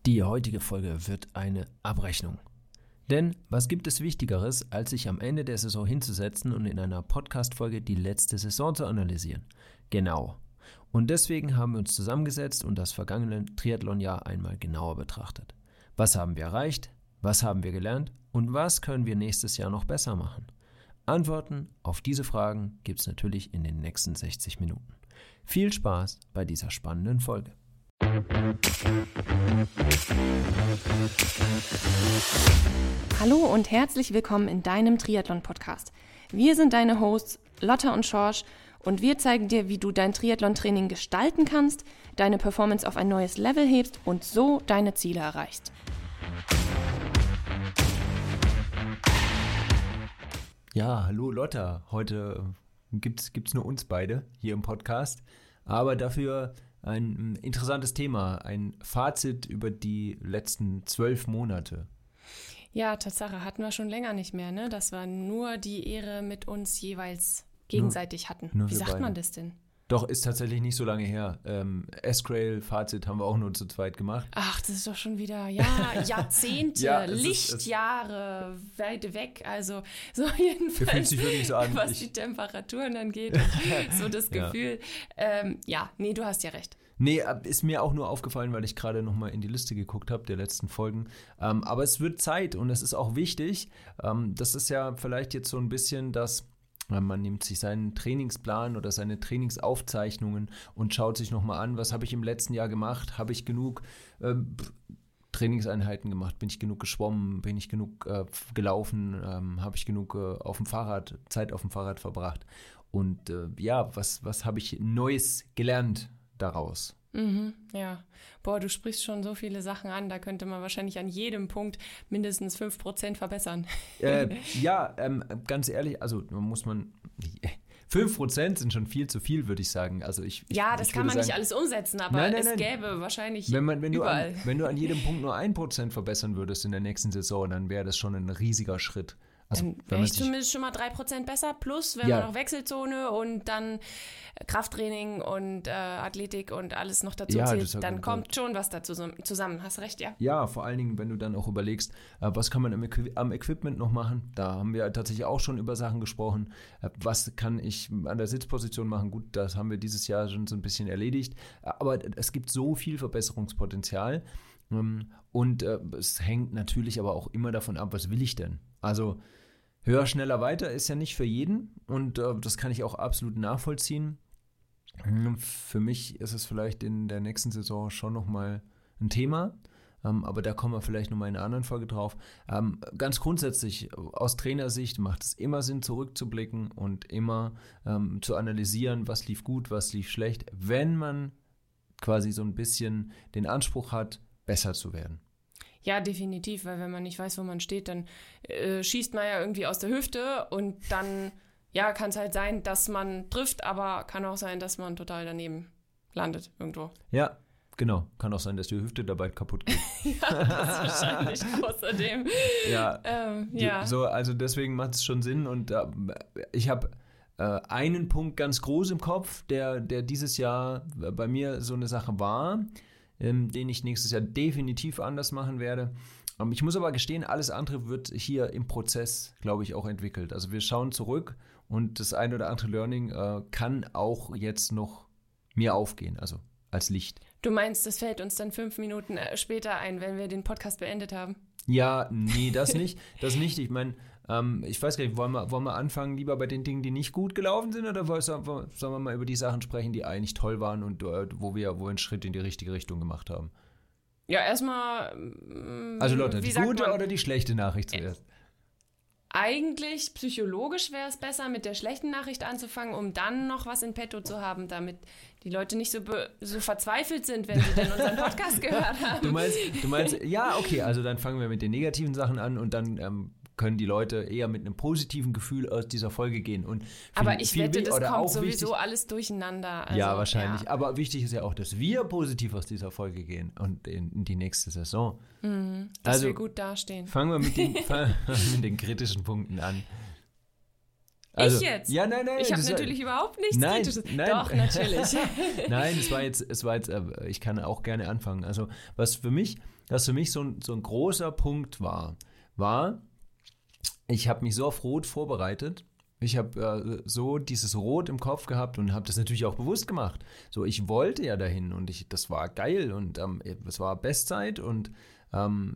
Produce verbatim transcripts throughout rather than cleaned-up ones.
Die heutige Folge wird eine Abrechnung. Denn was gibt es Wichtigeres, als sich am Ende der Saison hinzusetzen und in einer Podcast-Folge die letzte Saison zu analysieren? Genau. Und deswegen haben wir uns zusammengesetzt und das vergangene Triathlon-Jahr einmal genauer betrachtet. Was haben wir erreicht? Was haben wir gelernt? Und was können wir nächstes Jahr noch besser machen? Antworten auf diese Fragen gibt es natürlich in den nächsten sechzig Minuten. Viel Spaß bei dieser spannenden Folge. Hallo und herzlich willkommen in deinem Triathlon-Podcast. Wir sind deine Hosts Lotta und Schorsch und wir zeigen dir, wie du dein Triathlon-Training gestalten kannst, deine Performance auf ein neues Level hebst und so deine Ziele erreichst. Ja, hallo Lotta. Heute gibt's gibt's nur uns beide hier im Podcast, aber dafür ein interessantes Thema, ein Fazit über die letzten zwölf Monate. Ja, Tatsache hatten wir schon länger nicht mehr, ne? Dass wir nur die Ehre mit uns jeweils gegenseitig nur, hatten. Nur Wie sagt beide. man das denn? Doch, ist tatsächlich nicht so lange her. Ähm, S-Crail-Fazit haben wir auch nur zu zweit gemacht. Ach, das ist doch schon wieder, ja, Jahrzehnte, ja, Lichtjahre ist, weit weg. Also so jedenfalls, sich wirklich so an. was ich, die Temperaturen angeht und so das Gefühl. Ja. Ähm, ja, nee, du hast ja recht. Nee, ist mir auch nur aufgefallen, weil ich gerade nochmal in die Liste geguckt habe, der letzten Folgen. Ähm, aber es wird Zeit und es ist auch wichtig. Ähm, das ist ja vielleicht jetzt so ein bisschen das... Man nimmt sich seinen Trainingsplan oder seine Trainingsaufzeichnungen und schaut sich nochmal an, was habe ich im letzten Jahr gemacht, habe ich genug äh, Trainingseinheiten gemacht, bin ich genug geschwommen, bin ich genug äh, gelaufen, ähm, habe ich genug äh, auf dem Fahrrad, Zeit auf dem Fahrrad verbracht und äh, ja, was, was habe ich Neues gelernt daraus? Mhm, ja. Boah, du sprichst schon so viele Sachen an, da könnte man wahrscheinlich an jedem Punkt mindestens fünf Prozent verbessern. Äh, ja, ähm, ganz ehrlich, also muss man, fünf Prozent sind schon viel zu viel, würde ich sagen. Also ich, ich, ja, das ich kann man sagen, nicht alles umsetzen, aber nein, nein, es nein. gäbe wahrscheinlich wenn man, wenn überall. Du an, wenn du an jedem Punkt nur ein Prozent verbessern würdest in der nächsten Saison, dann wäre das schon ein riesiger Schritt. Also, dann wäre ich zumindest schon mal drei Prozent besser, plus wenn ja. man noch Wechselzone und dann Krafttraining und äh, Athletik und alles noch dazu ja, zählt, dann kommt gut. schon was dazu zusammen. Hast recht, ja? Ja, vor allen Dingen, wenn du dann auch überlegst, äh, was kann man am, Equi- am Equipment noch machen? Da haben wir tatsächlich auch schon über Sachen gesprochen. Äh, was kann ich an der Sitzposition machen? Gut, das haben wir dieses Jahr schon so ein bisschen erledigt. Aber es gibt so viel Verbesserungspotenzial. Ähm, und äh, es hängt natürlich aber auch immer davon ab, was will ich denn? Also höher, schneller, weiter ist ja nicht für jeden und äh, das kann ich auch absolut nachvollziehen. Für mich ist es vielleicht in der nächsten Saison schon nochmal ein Thema, ähm, aber da kommen wir vielleicht nochmal in einer anderen Folge drauf. Ähm, ganz grundsätzlich, aus Trainersicht macht es immer Sinn, zurückzublicken und immer ähm, zu analysieren, was lief gut, was lief schlecht, wenn man quasi so ein bisschen den Anspruch hat, besser zu werden. Ja, definitiv, weil wenn man nicht weiß, wo man steht, dann äh, schießt man ja irgendwie aus der Hüfte und dann ja, kann es halt sein, dass man trifft, aber kann auch sein, dass man total daneben landet irgendwo. Ja, genau. Kann auch sein, dass die Hüfte dabei kaputt geht. Ja, das wahrscheinlich außerdem. Ja, ähm, ja. So, also deswegen macht es schon Sinn und äh, ich habe äh, einen Punkt ganz groß im Kopf, der, der dieses Jahr bei mir so eine Sache war, ähm, den ich nächstes Jahr definitiv anders machen werde. Ähm, ich muss aber gestehen, alles andere wird hier im Prozess, glaube ich, auch entwickelt. Also wir schauen zurück und das ein oder andere Learning äh, kann auch jetzt noch mir aufgehen, also als Licht. Du meinst, das fällt uns dann fünf Minuten später ein, wenn wir den Podcast beendet haben? Ja, nee, das nicht. Das nicht. Ich meine, ähm, ich weiß gar nicht, wollen wir, wollen wir anfangen lieber bei den Dingen, die nicht gut gelaufen sind, oder sollen wir mal über die Sachen sprechen, die eigentlich toll waren und äh, wo wir wo wir einen Schritt in die richtige Richtung gemacht haben? Ja, erstmal. Ähm, also Lotta, die gute oder die schlechte Nachricht zuerst? Äh, eigentlich psychologisch wäre es besser, mit der schlechten Nachricht anzufangen, um dann noch was in petto zu haben, damit die Leute nicht so, be- so verzweifelt sind, wenn sie denn unseren Podcast gehört haben. Du meinst, du meinst, ja, okay, also dann fangen wir mit den negativen Sachen an und dann ähm, können die Leute eher mit einem positiven Gefühl aus dieser Folge gehen. Und viel, aber ich viel wette, das kommt sowieso wichtig, alles durcheinander. Also, ja, wahrscheinlich. Ja. Aber wichtig ist ja auch, dass wir positiv aus dieser Folge gehen und in, in die nächste Saison. Mhm, dass also, wir gut dastehen. Fangen wir mit den, mit den kritischen Punkten an. Also, ich jetzt? Ja, nein, nein. Ich habe natürlich war, überhaupt nichts nein, Kritisches. Nein. Doch, natürlich. Nein, es war jetzt, es war jetzt, ich kann auch gerne anfangen. Also, was für mich dass für mich so ein, so ein großer Punkt war, war, ich habe mich so auf Rot vorbereitet. Ich habe äh, so dieses Rot im Kopf gehabt und habe das natürlich auch bewusst gemacht. So, ich wollte ja dahin und ich, das war geil und ähm, es war Bestzeit und ähm,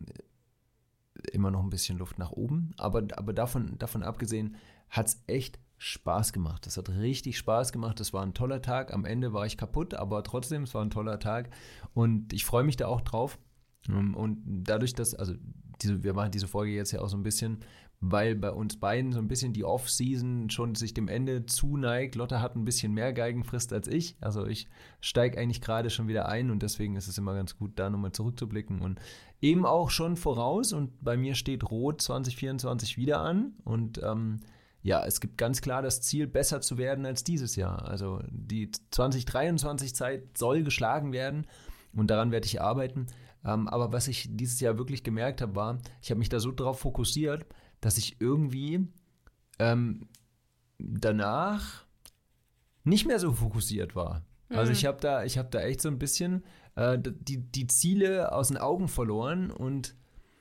immer noch ein bisschen Luft nach oben. Aber, aber davon, davon abgesehen hat es echt Spaß gemacht. Das hat richtig Spaß gemacht. Das war ein toller Tag. Am Ende war ich kaputt, aber trotzdem, es war ein toller Tag. Und ich freue mich da auch drauf. Und dadurch, dass, also diese, wir machen diese Folge jetzt ja auch so ein bisschen, weil bei uns beiden so ein bisschen die Off-Season schon sich dem Ende zuneigt. Lotta hat ein bisschen mehr Geigenfrist als ich. Also ich steige eigentlich gerade schon wieder ein und deswegen ist es immer ganz gut, da nochmal zurückzublicken. Und eben auch schon voraus und bei mir steht Rot zwanzig vierundzwanzig wieder an und ähm, ja, es gibt ganz klar das Ziel, besser zu werden als dieses Jahr. Also die zwanzig dreiundzwanzig-Zeit soll geschlagen werden und daran werde ich arbeiten. Ähm, aber was ich dieses Jahr wirklich gemerkt habe, war, ich habe mich da so drauf fokussiert, dass ich irgendwie ähm, danach nicht mehr so fokussiert war. Mhm. Also ich habe da, ich habe da echt so ein bisschen äh, die, die Ziele aus den Augen verloren und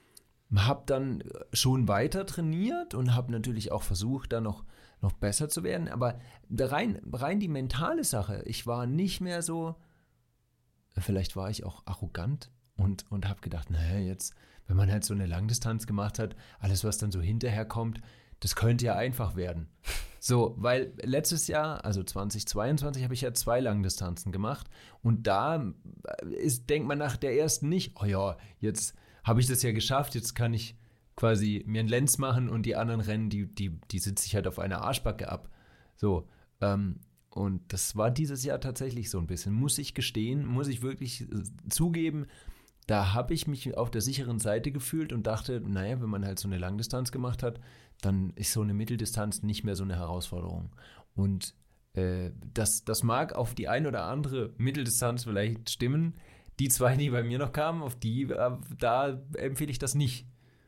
habe dann schon weiter trainiert und habe natürlich auch versucht, da noch, noch besser zu werden. Aber rein, rein die mentale Sache, ich war nicht mehr so, vielleicht war ich auch arrogant und, und habe gedacht, naja, jetzt, wenn man halt so eine Langdistanz gemacht hat, alles, was dann so hinterher kommt, das könnte ja einfach werden. So, weil letztes Jahr, also zwanzig zweiundzwanzig, habe ich ja zwei Langdistanzen gemacht und da ist, denkt man nach der ersten nicht, oh ja, jetzt habe ich das ja geschafft, jetzt kann ich quasi mir einen Lenz machen und die anderen Rennen, die, die, die sitze ich halt auf einer Arschbacke ab. So, ähm, und das war dieses Jahr tatsächlich so ein bisschen, muss ich gestehen, muss ich wirklich äh, zugeben, da habe ich mich auf der sicheren Seite gefühlt und dachte, naja, wenn man halt so eine Langdistanz gemacht hat, dann ist so eine Mitteldistanz nicht mehr so eine Herausforderung. Und äh, das, das mag auf die ein oder andere Mitteldistanz vielleicht stimmen. Die zwei, die bei mir noch kamen, auf die, äh, da empfehle ich das nicht.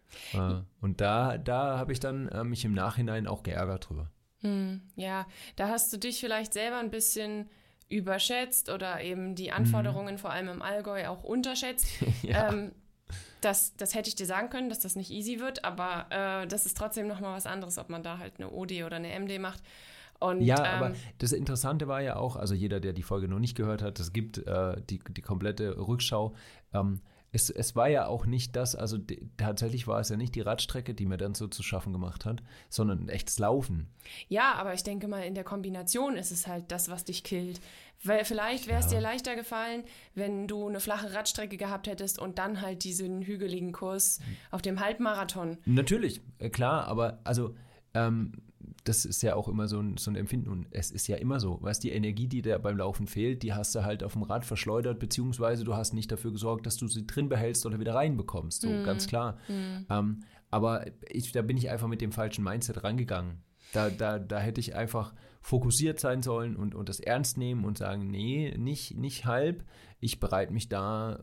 Äh, und da, da habe ich dann äh, mich im Nachhinein auch geärgert drüber. Hm, ja, da hast du dich vielleicht selber ein bisschen überschätzt oder eben die Anforderungen mhm. vor allem im Allgäu auch unterschätzt. ja. ähm, das, das hätte ich dir sagen können, dass das nicht easy wird, aber äh, das ist trotzdem nochmal was anderes, ob man da halt eine O D oder eine M D macht. Und, ja, ähm, aber das Interessante war ja auch, also jeder, der die Folge noch nicht gehört hat, es gibt äh, die, die komplette Rückschau. Ähm, es, es war ja auch nicht das, also die, tatsächlich war es ja nicht die Radstrecke, die mir dann so zu schaffen gemacht hat, sondern ein echtes Laufen. Ja, aber ich denke mal, in der Kombination ist es halt das, was dich killt. Weil vielleicht wäre es ja. dir leichter gefallen, wenn du eine flache Radstrecke gehabt hättest und dann halt diesen hügeligen Kurs auf dem Halbmarathon. Natürlich, klar, aber also ähm, das ist ja auch immer so ein, so ein Empfinden und es ist ja immer so, weißt, die Energie, die dir beim Laufen fehlt, die hast du halt auf dem Rad verschleudert, beziehungsweise du hast nicht dafür gesorgt, dass du sie drin behältst oder wieder reinbekommst, so mm. ganz klar. Mm. Ähm, aber ich, da bin ich einfach mit dem falschen Mindset rangegangen. Da, da, da hätte ich einfach fokussiert sein sollen und, und das ernst nehmen und sagen, nee, nicht, nicht halb, ich bereite mich da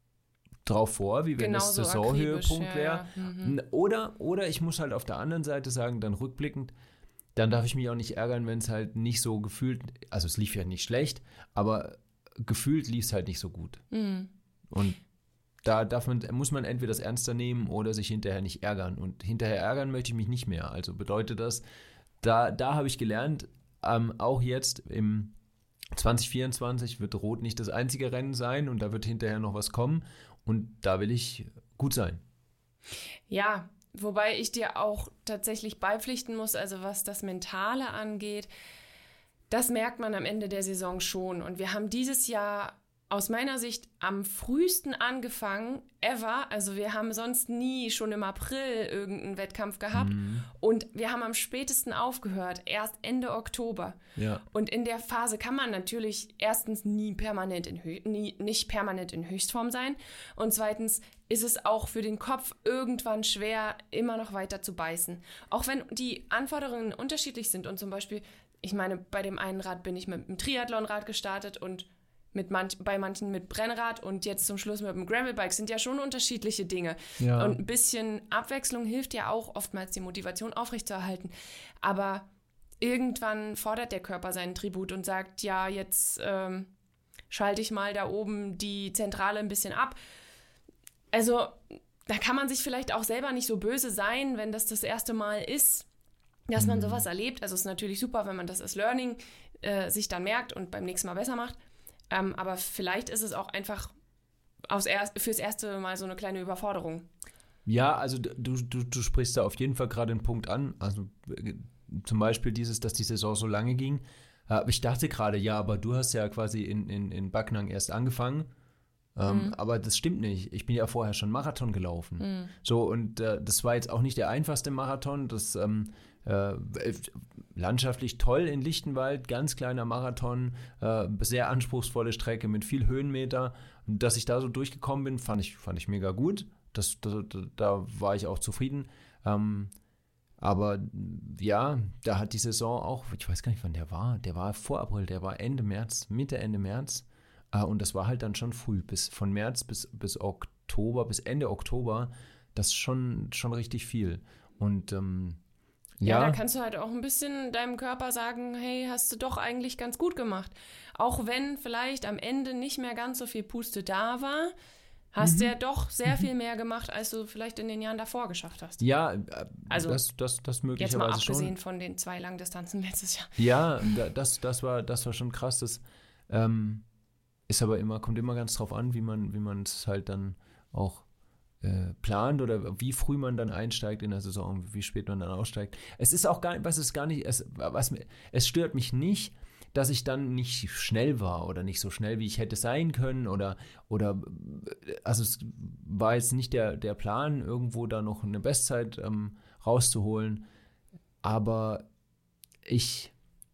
drauf vor, wie wenn genau das Saisonhöhepunkt ja, wäre. Ja. Mhm. Oder, oder ich muss halt auf der anderen Seite sagen, dann rückblickend, dann darf ich mich auch nicht ärgern, wenn es halt nicht so gefühlt, also es lief ja nicht schlecht, aber gefühlt lief es halt nicht so gut. Mhm. Und da darf man, muss man entweder das ernster nehmen oder sich hinterher nicht ärgern. Und hinterher ärgern möchte ich mich nicht mehr. Also bedeutet das, da, da habe ich gelernt, ähm, auch jetzt im zwanzig vierundzwanzig wird Rot nicht das einzige Rennen sein und da wird hinterher noch was kommen. Und da will ich gut sein. Ja, wobei ich dir auch tatsächlich beipflichten muss, also was das Mentale angeht, das merkt man am Ende der Saison schon. Und wir haben dieses Jahr aus meiner Sicht am frühesten angefangen ever. Also wir haben sonst nie schon im April irgendeinen Wettkampf gehabt. Mhm. Und wir haben am spätesten aufgehört, erst Ende Oktober. Ja. Und in der Phase kann man natürlich erstens nie permanent in Hö- nie, nicht permanent in Höchstform sein. Und zweitens ist es auch für den Kopf irgendwann schwer, immer noch weiter zu beißen. Auch wenn die Anforderungen unterschiedlich sind. Und zum Beispiel, ich meine, bei dem einen Rad bin ich mit einem Triathlonrad gestartet und Mit manch, bei manchen mit Brennrad und jetzt zum Schluss mit dem Gravelbike sind ja schon unterschiedliche Dinge. Ja. Und ein bisschen Abwechslung hilft ja auch oftmals, die Motivation aufrechtzuerhalten. Aber irgendwann fordert der Körper seinen Tribut und sagt, ja, jetzt ähm, schalte ich mal da oben die Zentrale ein bisschen ab. also da kann man sich vielleicht auch selber nicht so böse sein, wenn das das erste Mal ist, dass man sowas erlebt. Also es ist natürlich super, wenn man das als Learning äh, sich dann merkt und beim nächsten Mal besser macht. Ähm, aber vielleicht ist es auch einfach aufs erst, fürs erste Mal so eine kleine Überforderung. Ja, also du, du, du sprichst da auf jeden Fall gerade einen Punkt an. Also äh, zum Beispiel dieses, dass die Saison so lange ging. Äh, ich dachte gerade, ja, aber du hast ja quasi in, in, in Backnang erst angefangen. Ähm, mhm. Aber das stimmt nicht. Ich bin ja vorher schon Marathon gelaufen. Mhm. So, und äh, das war jetzt auch nicht der einfachste Marathon. Das ähm, äh, landschaftlich toll in Lichtenwald, ganz kleiner Marathon, äh, sehr anspruchsvolle Strecke mit viel Höhenmeter. Und dass ich da so durchgekommen bin, fand ich, fand ich mega gut. Das, das, da war ich auch zufrieden. Ähm, aber ja, da hat die Saison auch, ich weiß gar nicht, wann der war. Der war vor April, der war Ende März, Mitte, Ende März. Und das war halt dann schon früh, bis von März bis, bis Oktober, bis Ende Oktober, das ist schon, schon richtig viel. Und ähm, ja. Ja, da kannst du halt auch ein bisschen deinem Körper sagen, hey, hast du doch eigentlich ganz gut gemacht. Auch wenn vielleicht am Ende nicht mehr ganz so viel Puste da war, hast du mhm. ja doch sehr viel mehr gemacht, als du vielleicht in den Jahren davor geschafft hast. Ja, also das, das, das möglicherweise schon. Jetzt mal abgesehen schon. Von den zwei Langdistanzen letztes Jahr. Ja, das, das, war, das war schon krass. Das ähm, ist aber immer, kommt immer ganz drauf an, wie man wie man es halt dann auch äh, plant oder wie früh man dann einsteigt in der Saison, wie spät man dann aussteigt. Es ist auch gar nicht, was ist gar nicht, es, was, es stört mich nicht, dass ich dann nicht schnell war oder nicht so schnell, wie ich hätte sein können oder, oder also es war jetzt nicht der, der Plan, irgendwo da noch eine Bestzeit ähm, rauszuholen, aber ich,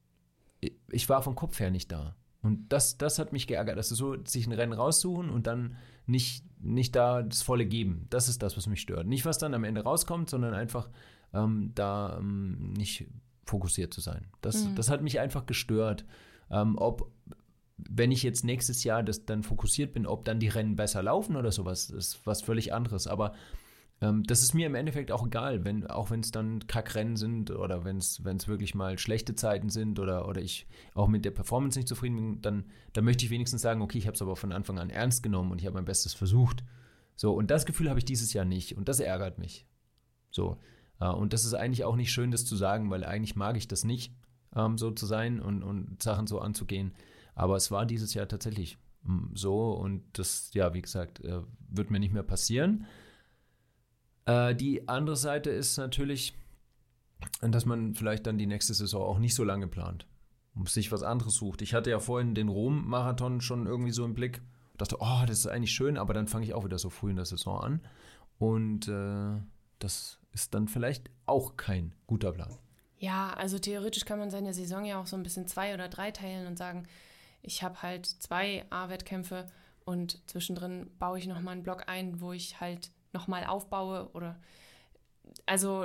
ich war vom Kopf her nicht da. Und das, das hat mich geärgert, also so sich ein Rennen raussuchen und dann nicht, nicht da das Volle geben. Das ist das, was mich stört. Nicht, was dann am Ende rauskommt, sondern einfach ähm, da ähm, nicht fokussiert zu sein. Das, mhm. das hat mich einfach gestört. Ähm, ob, wenn ich jetzt nächstes Jahr das dann fokussiert bin, ob dann die Rennen besser laufen oder sowas, ist was völlig anderes. Aber ähm, das ist mir im Endeffekt auch egal, wenn, auch wenn es dann Kackrennen sind oder wenn es wirklich mal schlechte Zeiten sind oder, oder ich auch mit der Performance nicht zufrieden bin, dann, dann möchte ich wenigstens sagen, okay, ich habe es aber von Anfang an ernst genommen und ich habe mein Bestes versucht. So, und das Gefühl habe ich dieses Jahr nicht und das ärgert mich. So, äh, und das ist eigentlich auch nicht schön, das zu sagen, weil eigentlich mag ich das nicht, ähm, so zu sein und, und Sachen so anzugehen. Aber es war dieses Jahr tatsächlich mh, so und das, ja, wie gesagt, äh, wird mir nicht mehr passieren. Die andere Seite ist natürlich, dass man vielleicht dann die nächste Saison auch nicht so lange plant und sich was anderes sucht. Ich hatte ja vorhin den Rom-Marathon schon irgendwie so im Blick. Dachte, oh, das ist eigentlich schön, aber dann fange ich auch wieder so früh in der Saison an. Und äh, das ist dann vielleicht auch kein guter Plan. Ja, also theoretisch kann man seine Saison ja auch so ein bisschen zwei oder drei teilen und sagen, ich habe halt zwei A-Wettkämpfe und zwischendrin baue ich nochmal einen Block ein, wo ich halt nochmal aufbaue oder also,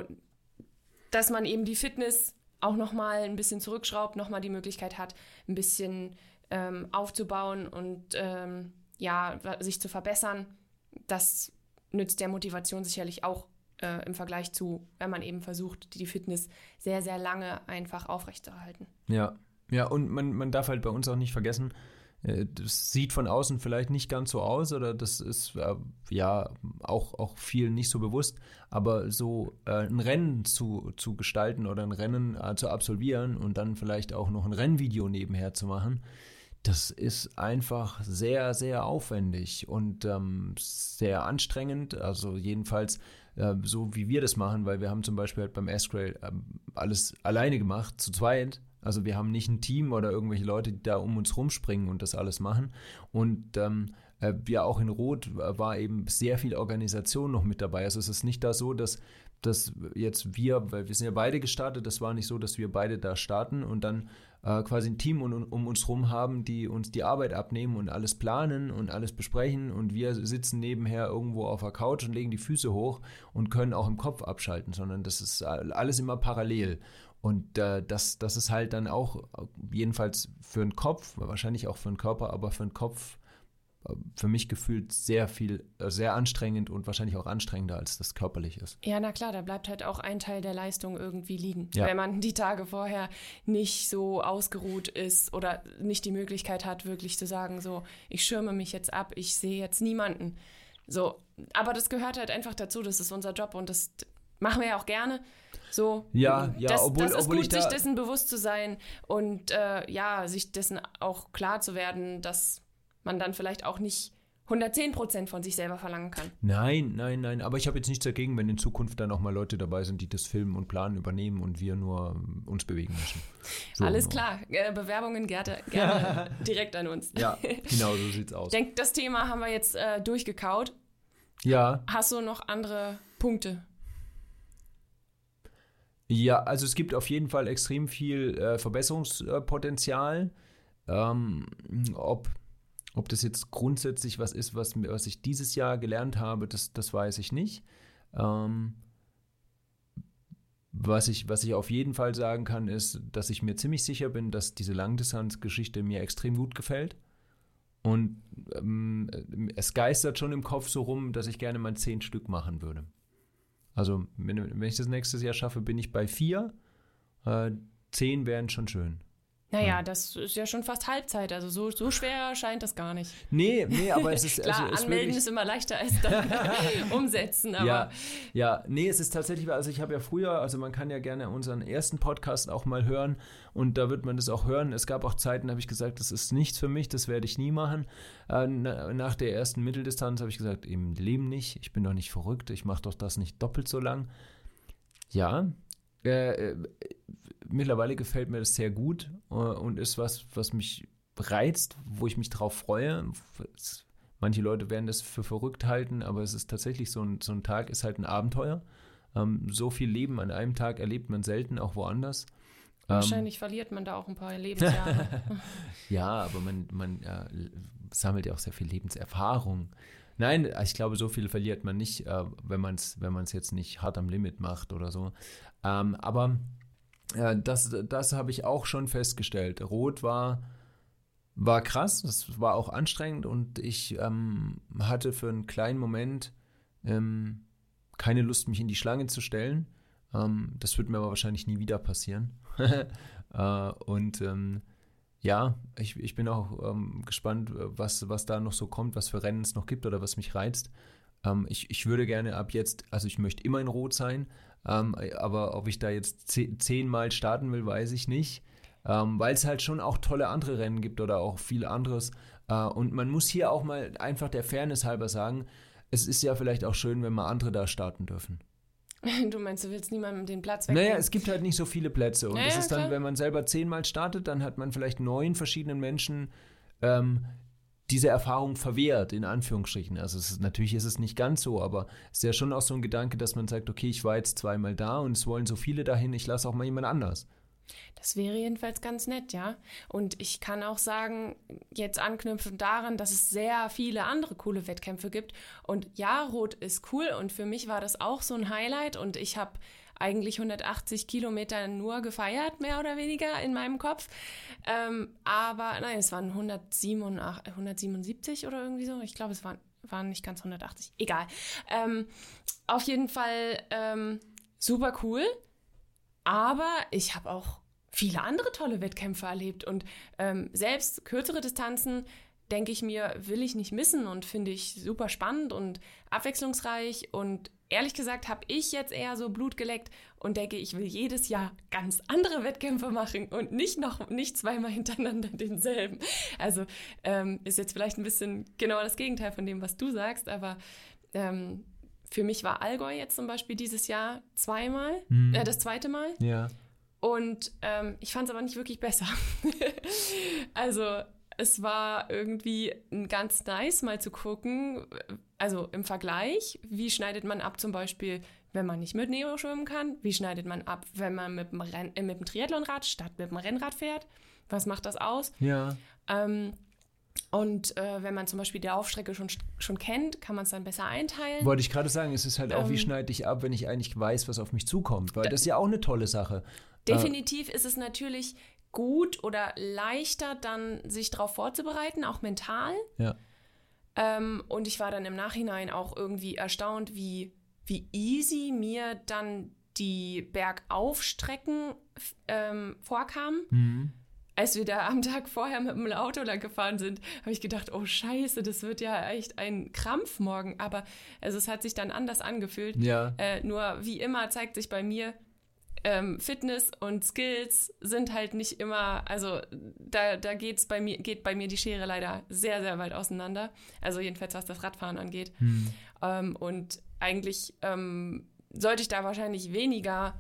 dass man eben die Fitness auch nochmal ein bisschen zurückschraubt, nochmal die Möglichkeit hat, ein bisschen ähm, aufzubauen und ähm, ja, sich zu verbessern. Das nützt der Motivation sicherlich auch äh, im Vergleich zu, wenn man eben versucht, die Fitness sehr, sehr lange einfach aufrechtzuerhalten. Ja, ja, und man, man darf halt bei uns auch nicht vergessen, das sieht von außen vielleicht nicht ganz so aus oder das ist äh, ja auch, auch vielen nicht so bewusst, aber so äh, ein Rennen zu, zu gestalten oder ein Rennen äh, zu absolvieren und dann vielleicht auch noch ein Rennvideo nebenher zu machen, das ist einfach sehr, sehr aufwendig und ähm, sehr anstrengend, also jedenfalls äh, so wie wir das machen, weil wir haben zum Beispiel halt beim S-Trail äh, alles alleine gemacht, zu zweit. Also wir haben nicht ein Team oder irgendwelche Leute, die da um uns rumspringen und das alles machen. Und ähm, äh, ja, auch in Rot war eben sehr viel Organisation noch mit dabei. Also es ist nicht da so, dass, dass jetzt wir, weil wir sind ja beide gestartet, das war nicht so, dass wir beide da starten und dann äh, quasi ein Team um, um uns rum haben, die uns die Arbeit abnehmen und alles planen und alles besprechen und wir sitzen nebenher irgendwo auf der Couch und legen die Füße hoch und können auch im Kopf abschalten, sondern das ist alles immer parallel. Und äh, das, das ist halt dann auch, jedenfalls für den Kopf, wahrscheinlich auch für den Körper, aber für den Kopf äh, für mich gefühlt sehr viel, äh, sehr anstrengend und wahrscheinlich auch anstrengender, als das körperlich ist. Ja, na klar, da bleibt halt auch ein Teil der Leistung irgendwie liegen. Ja. Wenn man die Tage vorher nicht so ausgeruht ist oder nicht die Möglichkeit hat, wirklich zu sagen, so, ich schirme mich jetzt ab, ich sehe jetzt niemanden. So, aber das gehört halt einfach dazu, das ist unser Job und das machen wir ja auch gerne. So, ja, ja, das, obwohl, das ist obwohl gut, ich da sich dessen bewusst zu sein und äh, ja, sich dessen auch klar zu werden, dass man dann vielleicht auch nicht hundertzehn Prozent von sich selber verlangen kann. Nein, nein, nein, aber ich habe jetzt nichts dagegen, wenn in Zukunft dann auch mal Leute dabei sind, die das Filmen und Planen übernehmen und wir nur uns bewegen müssen. So, Alles nur. klar, äh, Bewerbungen gerne, gerne direkt an uns. Ja, genau, so sieht's aus. Ich denke, das Thema haben wir jetzt äh, durchgekaut. Ja. Hast du noch andere Punkte? Ja, also es gibt auf jeden Fall extrem viel äh, Verbesserungspotenzial. Ähm, ob, ob das jetzt grundsätzlich was ist, was, was ich dieses Jahr gelernt habe, das, das weiß ich nicht. Ähm, was ich, was ich auf jeden Fall sagen kann, ist, dass ich mir ziemlich sicher bin, dass diese Langdistanzgeschichte mir extrem gut gefällt. Und ähm, es geistert schon im Kopf so rum, dass ich gerne mal zehn Stück machen würde. Also, wenn, wenn ich das nächstes Jahr schaffe, bin ich bei vier. Äh, zehn wären schon schön. Naja, das ist ja schon fast Halbzeit, also so, so schwer scheint das gar nicht. Nee, nee, aber es ist... Klar, also, es anmelden wirklich, ist immer leichter als dann umsetzen, aber... Ja, ja, nee, es ist tatsächlich, also ich habe ja früher, also man kann ja gerne unseren ersten Podcast auch mal hören und da wird man das auch hören. Es gab auch Zeiten, da habe ich gesagt, das ist nichts für mich, das werde ich nie machen. Äh, nach der ersten Mitteldistanz habe ich gesagt, im Leben nicht, ich bin doch nicht verrückt, ich mache doch das nicht doppelt so lang. Ja, äh, mittlerweile gefällt mir das sehr gut äh, und ist was, was mich reizt, wo ich mich drauf freue. Manche Leute werden das für verrückt halten, aber es ist tatsächlich so ein, so ein Tag ist halt ein Abenteuer. Ähm, so viel Leben an einem Tag erlebt man selten, auch woanders. Wahrscheinlich ähm, verliert man da auch ein paar Lebensjahre. Ja, aber man, man äh, sammelt ja auch sehr viel Lebenserfahrung. Nein, ich glaube, so viel verliert man nicht, äh, wenn man es wenn man es jetzt nicht hart am Limit macht oder so. Ähm, aber äh, das, das habe ich auch schon festgestellt. Rot war, war krass, das war auch anstrengend und ich ähm, hatte für einen kleinen Moment ähm, keine Lust, mich in die Schlange zu stellen. Ähm, das wird mir aber wahrscheinlich nie wieder passieren. äh, und ähm, ja, ich, ich bin auch ähm, gespannt, was, was da noch so kommt, was für Rennen es noch gibt oder was mich reizt. Ähm, ich, ich würde gerne ab jetzt, also ich möchte immer in Rot sein, ähm, aber ob ich da jetzt ze- zehnmal starten will, weiß ich nicht, ähm, weil es halt schon auch tolle andere Rennen gibt oder auch viel anderes. Äh, und man muss hier auch mal einfach der Fairness halber sagen, es ist ja vielleicht auch schön, wenn mal andere da starten dürfen. Du meinst, du willst niemandem den Platz wegnehmen? Naja, es gibt halt nicht so viele Plätze. Und naja, das ist dann, klar. wenn man selber zehnmal startet, dann hat man vielleicht neun verschiedenen Menschen ähm, diese Erfahrung verwehrt, in Anführungsstrichen. Also es ist, natürlich ist es nicht ganz so, aber es ist ja schon auch so ein Gedanke, dass man sagt, okay, ich war jetzt zweimal da und es wollen so viele dahin, ich lasse auch mal jemand anders. Das wäre jedenfalls ganz nett, ja. Und ich kann auch sagen, jetzt anknüpfend daran, dass es sehr viele andere coole Wettkämpfe gibt. Und ja, Rot ist cool und für mich war das auch so ein Highlight und ich habe eigentlich hundertachtzig Kilometer nur gefeiert, mehr oder weniger in meinem Kopf. Ähm, aber nein, es waren hundertsiebenundachtzig, hundertsiebenundsiebzig oder irgendwie so. Ich glaube, es waren, waren nicht ganz hundertachtzig. Egal. Ähm, auf jeden Fall ähm, super cool. Aber ich habe auch viele andere tolle Wettkämpfe erlebt und ähm, selbst kürzere Distanzen, denke ich mir, will ich nicht missen und finde ich super spannend und abwechslungsreich und ehrlich gesagt habe ich jetzt eher so Blut geleckt und denke, ich will jedes Jahr ganz andere Wettkämpfe machen und nicht noch nicht zweimal hintereinander denselben. Also ähm, ist jetzt vielleicht ein bisschen genau das Gegenteil von dem, was du sagst, aber ähm, für mich war Allgäu jetzt zum Beispiel dieses Jahr zweimal, hm. äh, das zweite Mal. Ja. Und ähm, ich fand es aber nicht wirklich besser. Also es war irgendwie ganz nice, mal zu gucken, also im Vergleich, wie schneidet man ab zum Beispiel, wenn man nicht mit Neo schwimmen kann? Wie schneidet man ab, wenn man mit dem, Renn- äh, mit dem Triathlonrad statt mit dem Rennrad fährt? Was macht das aus? Ja. Ähm, Und äh, wenn man zum Beispiel die Laufstrecke schon, schon kennt, kann man es dann besser einteilen. Wollte ich gerade sagen, es ist halt auch, Ähm, wie schneide ich ab, wenn ich eigentlich weiß, was auf mich zukommt. Weil das ist ja auch eine tolle Sache. Definitiv ist es natürlich gut oder leichter, dann sich darauf vorzubereiten, auch mental. Ja. Ähm, und ich war dann im Nachhinein auch irgendwie erstaunt, wie, wie easy mir dann die Bergaufstrecken ähm, vorkamen. Mhm. als wir da am Tag vorher mit dem Auto lang gefahren sind, habe ich gedacht, oh Scheiße, das wird ja echt ein Krampf morgen. Aber also es hat sich dann anders angefühlt. Ja. Äh, nur wie immer zeigt sich bei mir, ähm, Fitness und Skills sind halt nicht immer, also da, da geht's bei mir, geht bei mir die Schere leider sehr, sehr weit auseinander. Also jedenfalls, was das Radfahren angeht. Hm. Ähm, und eigentlich ähm, sollte ich da wahrscheinlich weniger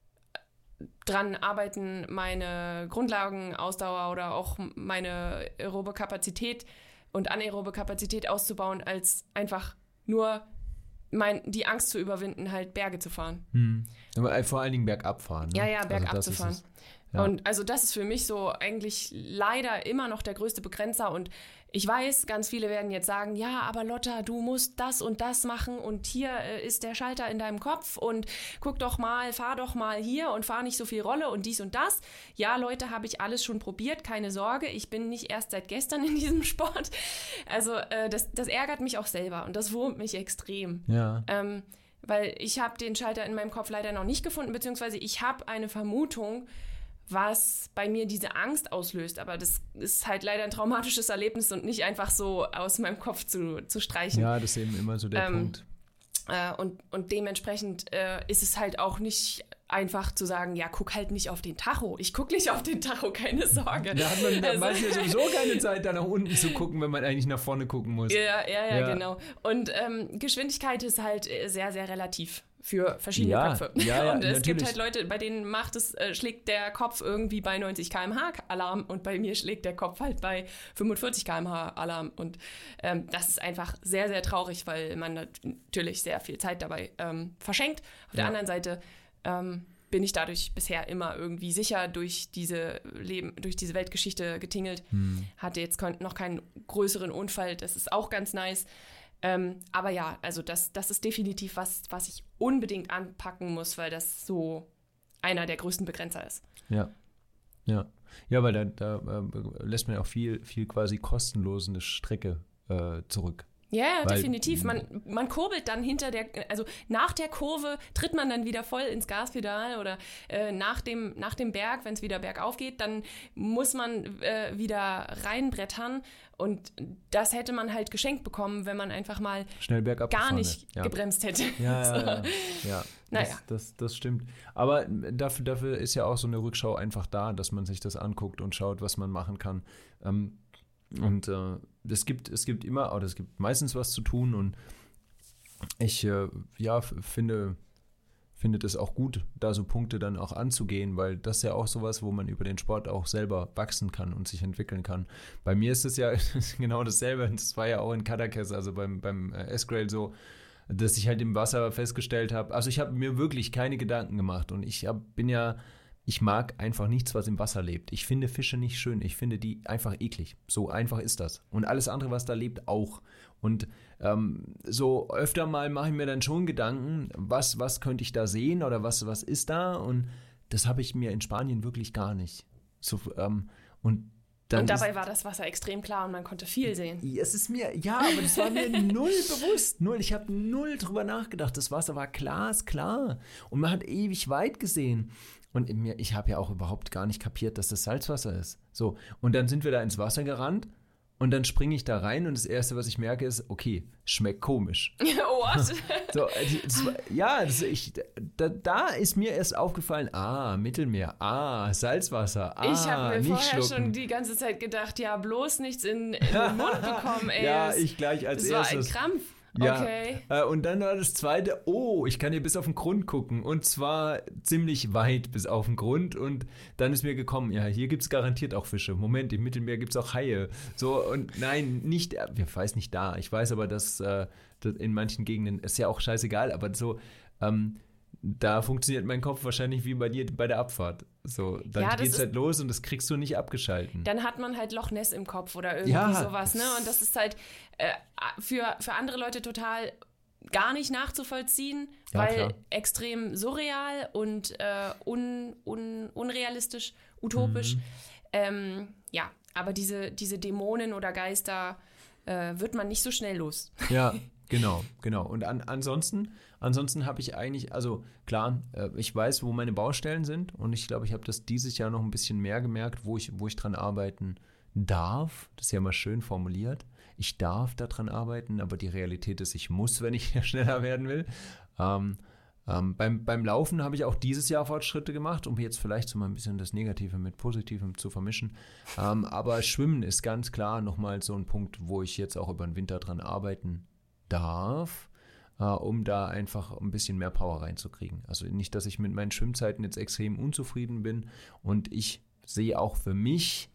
dran arbeiten, meine Grundlagenausdauer oder auch meine aerobe Kapazität und anaerobe Kapazität auszubauen, als einfach nur mein, die Angst zu überwinden, halt Berge zu fahren. Hm. Aber vor allen Dingen bergab fahren. Ne? Ja, ja, bergab also zu fahren. Es, ja. Und also das ist für mich so eigentlich leider immer noch der größte Begrenzer. Und ich weiß, ganz viele werden jetzt sagen, ja, aber Lotta, du musst das und das machen und hier äh, ist der Schalter in deinem Kopf und guck doch mal, fahr doch mal hier und fahr nicht so viel Rolle und dies und das. Ja, Leute, habe ich alles schon probiert, keine Sorge, ich bin nicht erst seit gestern in diesem Sport. Also äh, das, das ärgert mich auch selber und das wurmt mich extrem. Ja. Ähm, weil ich habe den Schalter in meinem Kopf leider noch nicht gefunden, beziehungsweise ich habe eine Vermutung, was bei mir diese Angst auslöst. Aber das ist halt leider ein traumatisches Erlebnis und nicht einfach so aus meinem Kopf zu, zu streichen. Ja, das ist eben immer so der ähm, Punkt. Äh, und, und dementsprechend äh, ist es halt auch nicht einfach zu sagen, ja, guck halt nicht auf den Tacho. Ich gucke nicht auf den Tacho, keine Sorge. Da hat man also, meistens sowieso keine Zeit, da nach unten zu gucken, wenn man eigentlich nach vorne gucken muss. Ja, ja, ja, ja. Genau. Und ähm, Geschwindigkeit ist halt sehr, sehr relativ für verschiedene ja, Köpfe. Ja, ja, und es natürlich. gibt halt Leute, bei denen macht es, äh, schlägt der Kopf irgendwie bei neunzig Kilometer pro Stunde Alarm und bei mir schlägt der Kopf halt bei fünfundvierzig Kilometer pro Stunde Alarm. Und ähm, das ist einfach sehr, sehr traurig, weil man natürlich sehr viel Zeit dabei ähm, verschenkt. Auf der ja. anderen Seite ähm, bin ich dadurch bisher immer irgendwie sicher durch diese Leben, durch diese Weltgeschichte getingelt. Hm. Hatte jetzt noch keinen größeren Unfall, das ist auch ganz nice. Ähm, aber ja, also das, das ist definitiv was, was ich unbedingt anpacken muss, weil das so einer der größten Begrenzer ist. Ja, ja. Ja, weil da, da äh, lässt man auch viel, viel quasi kostenlos eine Strecke äh, zurück. Ja, Weil, definitiv. Man, man kurbelt dann hinter der, also nach der Kurve tritt man dann wieder voll ins Gaspedal oder äh, nach dem, nach dem Berg, wenn es wieder bergauf geht, dann muss man äh, wieder reinbrettern und das hätte man halt geschenkt bekommen, wenn man einfach mal schnell bergab gar gefahren, nicht ja. gebremst hätte. Ja, so. ja, ja. ja. Naja. Das, das, das stimmt. Aber dafür, dafür ist ja auch so eine Rückschau einfach da, dass man sich das anguckt und schaut, was man machen kann. Ähm, Und äh, es gibt, es gibt immer, oder es gibt meistens was zu tun und ich äh, ja, finde, finde das auch gut, da so Punkte dann auch anzugehen, weil das ist ja auch sowas, wo man über den Sport auch selber wachsen kann und sich entwickeln kann. Bei mir ist es ja genau dasselbe, das war ja auch in Cadaqués, also beim, beim äh, S-Grail so, dass ich halt im Wasser festgestellt habe, also ich habe mir wirklich keine Gedanken gemacht und ich hab, bin ja Ich mag einfach nichts, was im Wasser lebt. Ich finde Fische nicht schön. Ich finde die einfach eklig. So einfach ist das. Und alles andere, was da lebt, auch. Und ähm, so öfter mal mache ich mir dann schon Gedanken, was, was könnte ich da sehen oder was, was ist da? Und das habe ich mir in Spanien wirklich gar nicht. So, ähm, und Dann und dabei ist, war das Wasser extrem klar und man konnte viel sehen. Es ist mir, ja, aber das war mir null bewusst. Null. Ich habe null drüber nachgedacht. Das Wasser war glasklar. Und man hat ewig weit gesehen. Und in mir, ich habe ja auch überhaupt gar nicht kapiert, dass das Salzwasser ist. So. Und dann sind wir da ins Wasser gerannt. Und dann springe ich da rein und das Erste, was ich merke, ist, okay, schmeckt komisch. What? So, das war, ja, das, ich, da, da ist mir erst aufgefallen, ah, Mittelmeer, ah, Salzwasser, ah, ich habe mir nicht vorher schlucken. schon die ganze Zeit gedacht, ja, bloß nichts in, in den Mund bekommen, ey. Ja, das, ich gleich als das erstes. Das war ein Krampf. Ja, okay. Äh, und dann war das zweite, oh, ich kann hier bis auf den Grund gucken und zwar ziemlich weit bis auf den Grund und dann ist mir gekommen, ja, hier gibt es garantiert auch Fische. Moment, im Mittelmeer gibt es auch Haie. So, und nein, nicht, ich weiß nicht da, ich weiß aber, dass, äh, dass in manchen Gegenden, ist ja auch scheißegal, aber so, ähm, da funktioniert mein Kopf wahrscheinlich wie bei dir bei der Abfahrt. So, dann ja, geht's halt los und das kriegst du nicht abgeschalten. Dann hat man halt Loch Ness im Kopf oder irgendwie ja, sowas, ne? Und das ist halt äh, für, für andere Leute total gar nicht nachzuvollziehen, ja, weil klar. extrem surreal und äh, un, un, unrealistisch, utopisch. Mhm. Ähm, ja, aber diese, diese Dämonen oder Geister äh, wird man nicht so schnell los. Ja, Genau, genau. Und an, ansonsten, ansonsten habe ich eigentlich, also klar, äh, ich weiß, wo meine Baustellen sind und ich glaube, ich habe das dieses Jahr noch ein bisschen mehr gemerkt, wo ich, wo ich dran arbeiten darf. Das ist ja mal schön formuliert. Ich darf daran arbeiten, aber die Realität ist, ich muss, wenn ich schneller werden will. Ähm, ähm, beim, beim Laufen habe ich auch dieses Jahr Fortschritte gemacht, um jetzt vielleicht so mal ein bisschen das Negative mit Positivem zu vermischen. Ähm, aber Schwimmen ist ganz klar nochmal so ein Punkt, wo ich jetzt auch über den Winter dran arbeiten darf, äh, um da einfach ein bisschen mehr Power reinzukriegen. Also nicht, dass ich mit meinen Schwimmzeiten jetzt extrem unzufrieden bin und ich sehe auch für mich,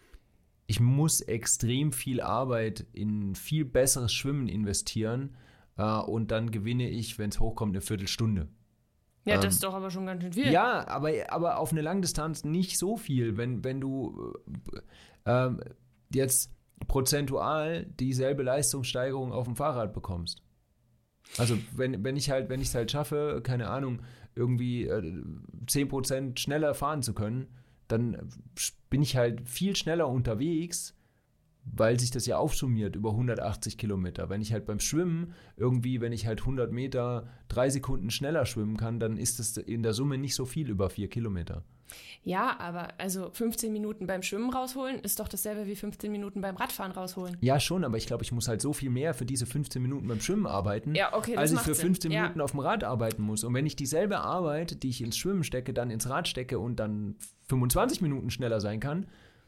ich muss extrem viel Arbeit in viel besseres Schwimmen investieren äh, und dann gewinne ich, wenn es hochkommt, eine Viertelstunde. Ja, ähm, das ist doch aber schon ganz schön viel. Ja, aber, aber auf eine Langdistanz nicht so viel, wenn, wenn du äh, äh, jetzt prozentual dieselbe Leistungssteigerung auf dem Fahrrad bekommst. Also wenn, wenn ich halt, wenn ich es halt schaffe, keine Ahnung, irgendwie äh, zehn Prozent schneller fahren zu können, dann bin ich halt viel schneller unterwegs, weil sich das ja aufsummiert über hundertachtzig Kilometer. Wenn ich halt beim Schwimmen irgendwie, wenn ich halt hundert Meter drei Sekunden schneller schwimmen kann, dann ist das in der Summe nicht so viel über vier Kilometer. Ja, aber also fünfzehn Minuten beim Schwimmen rausholen ist doch dasselbe wie fünfzehn Minuten beim Radfahren rausholen. Ja, schon, aber ich glaube, ich muss halt so viel mehr für diese fünfzehn Minuten beim Schwimmen arbeiten, ja, okay, als ich für fünfzehn Sinn. Minuten ja. auf dem Rad arbeiten muss. Und wenn ich dieselbe Arbeit, die ich ins Schwimmen stecke, dann ins Rad stecke und dann fünfundzwanzig Minuten schneller sein kann,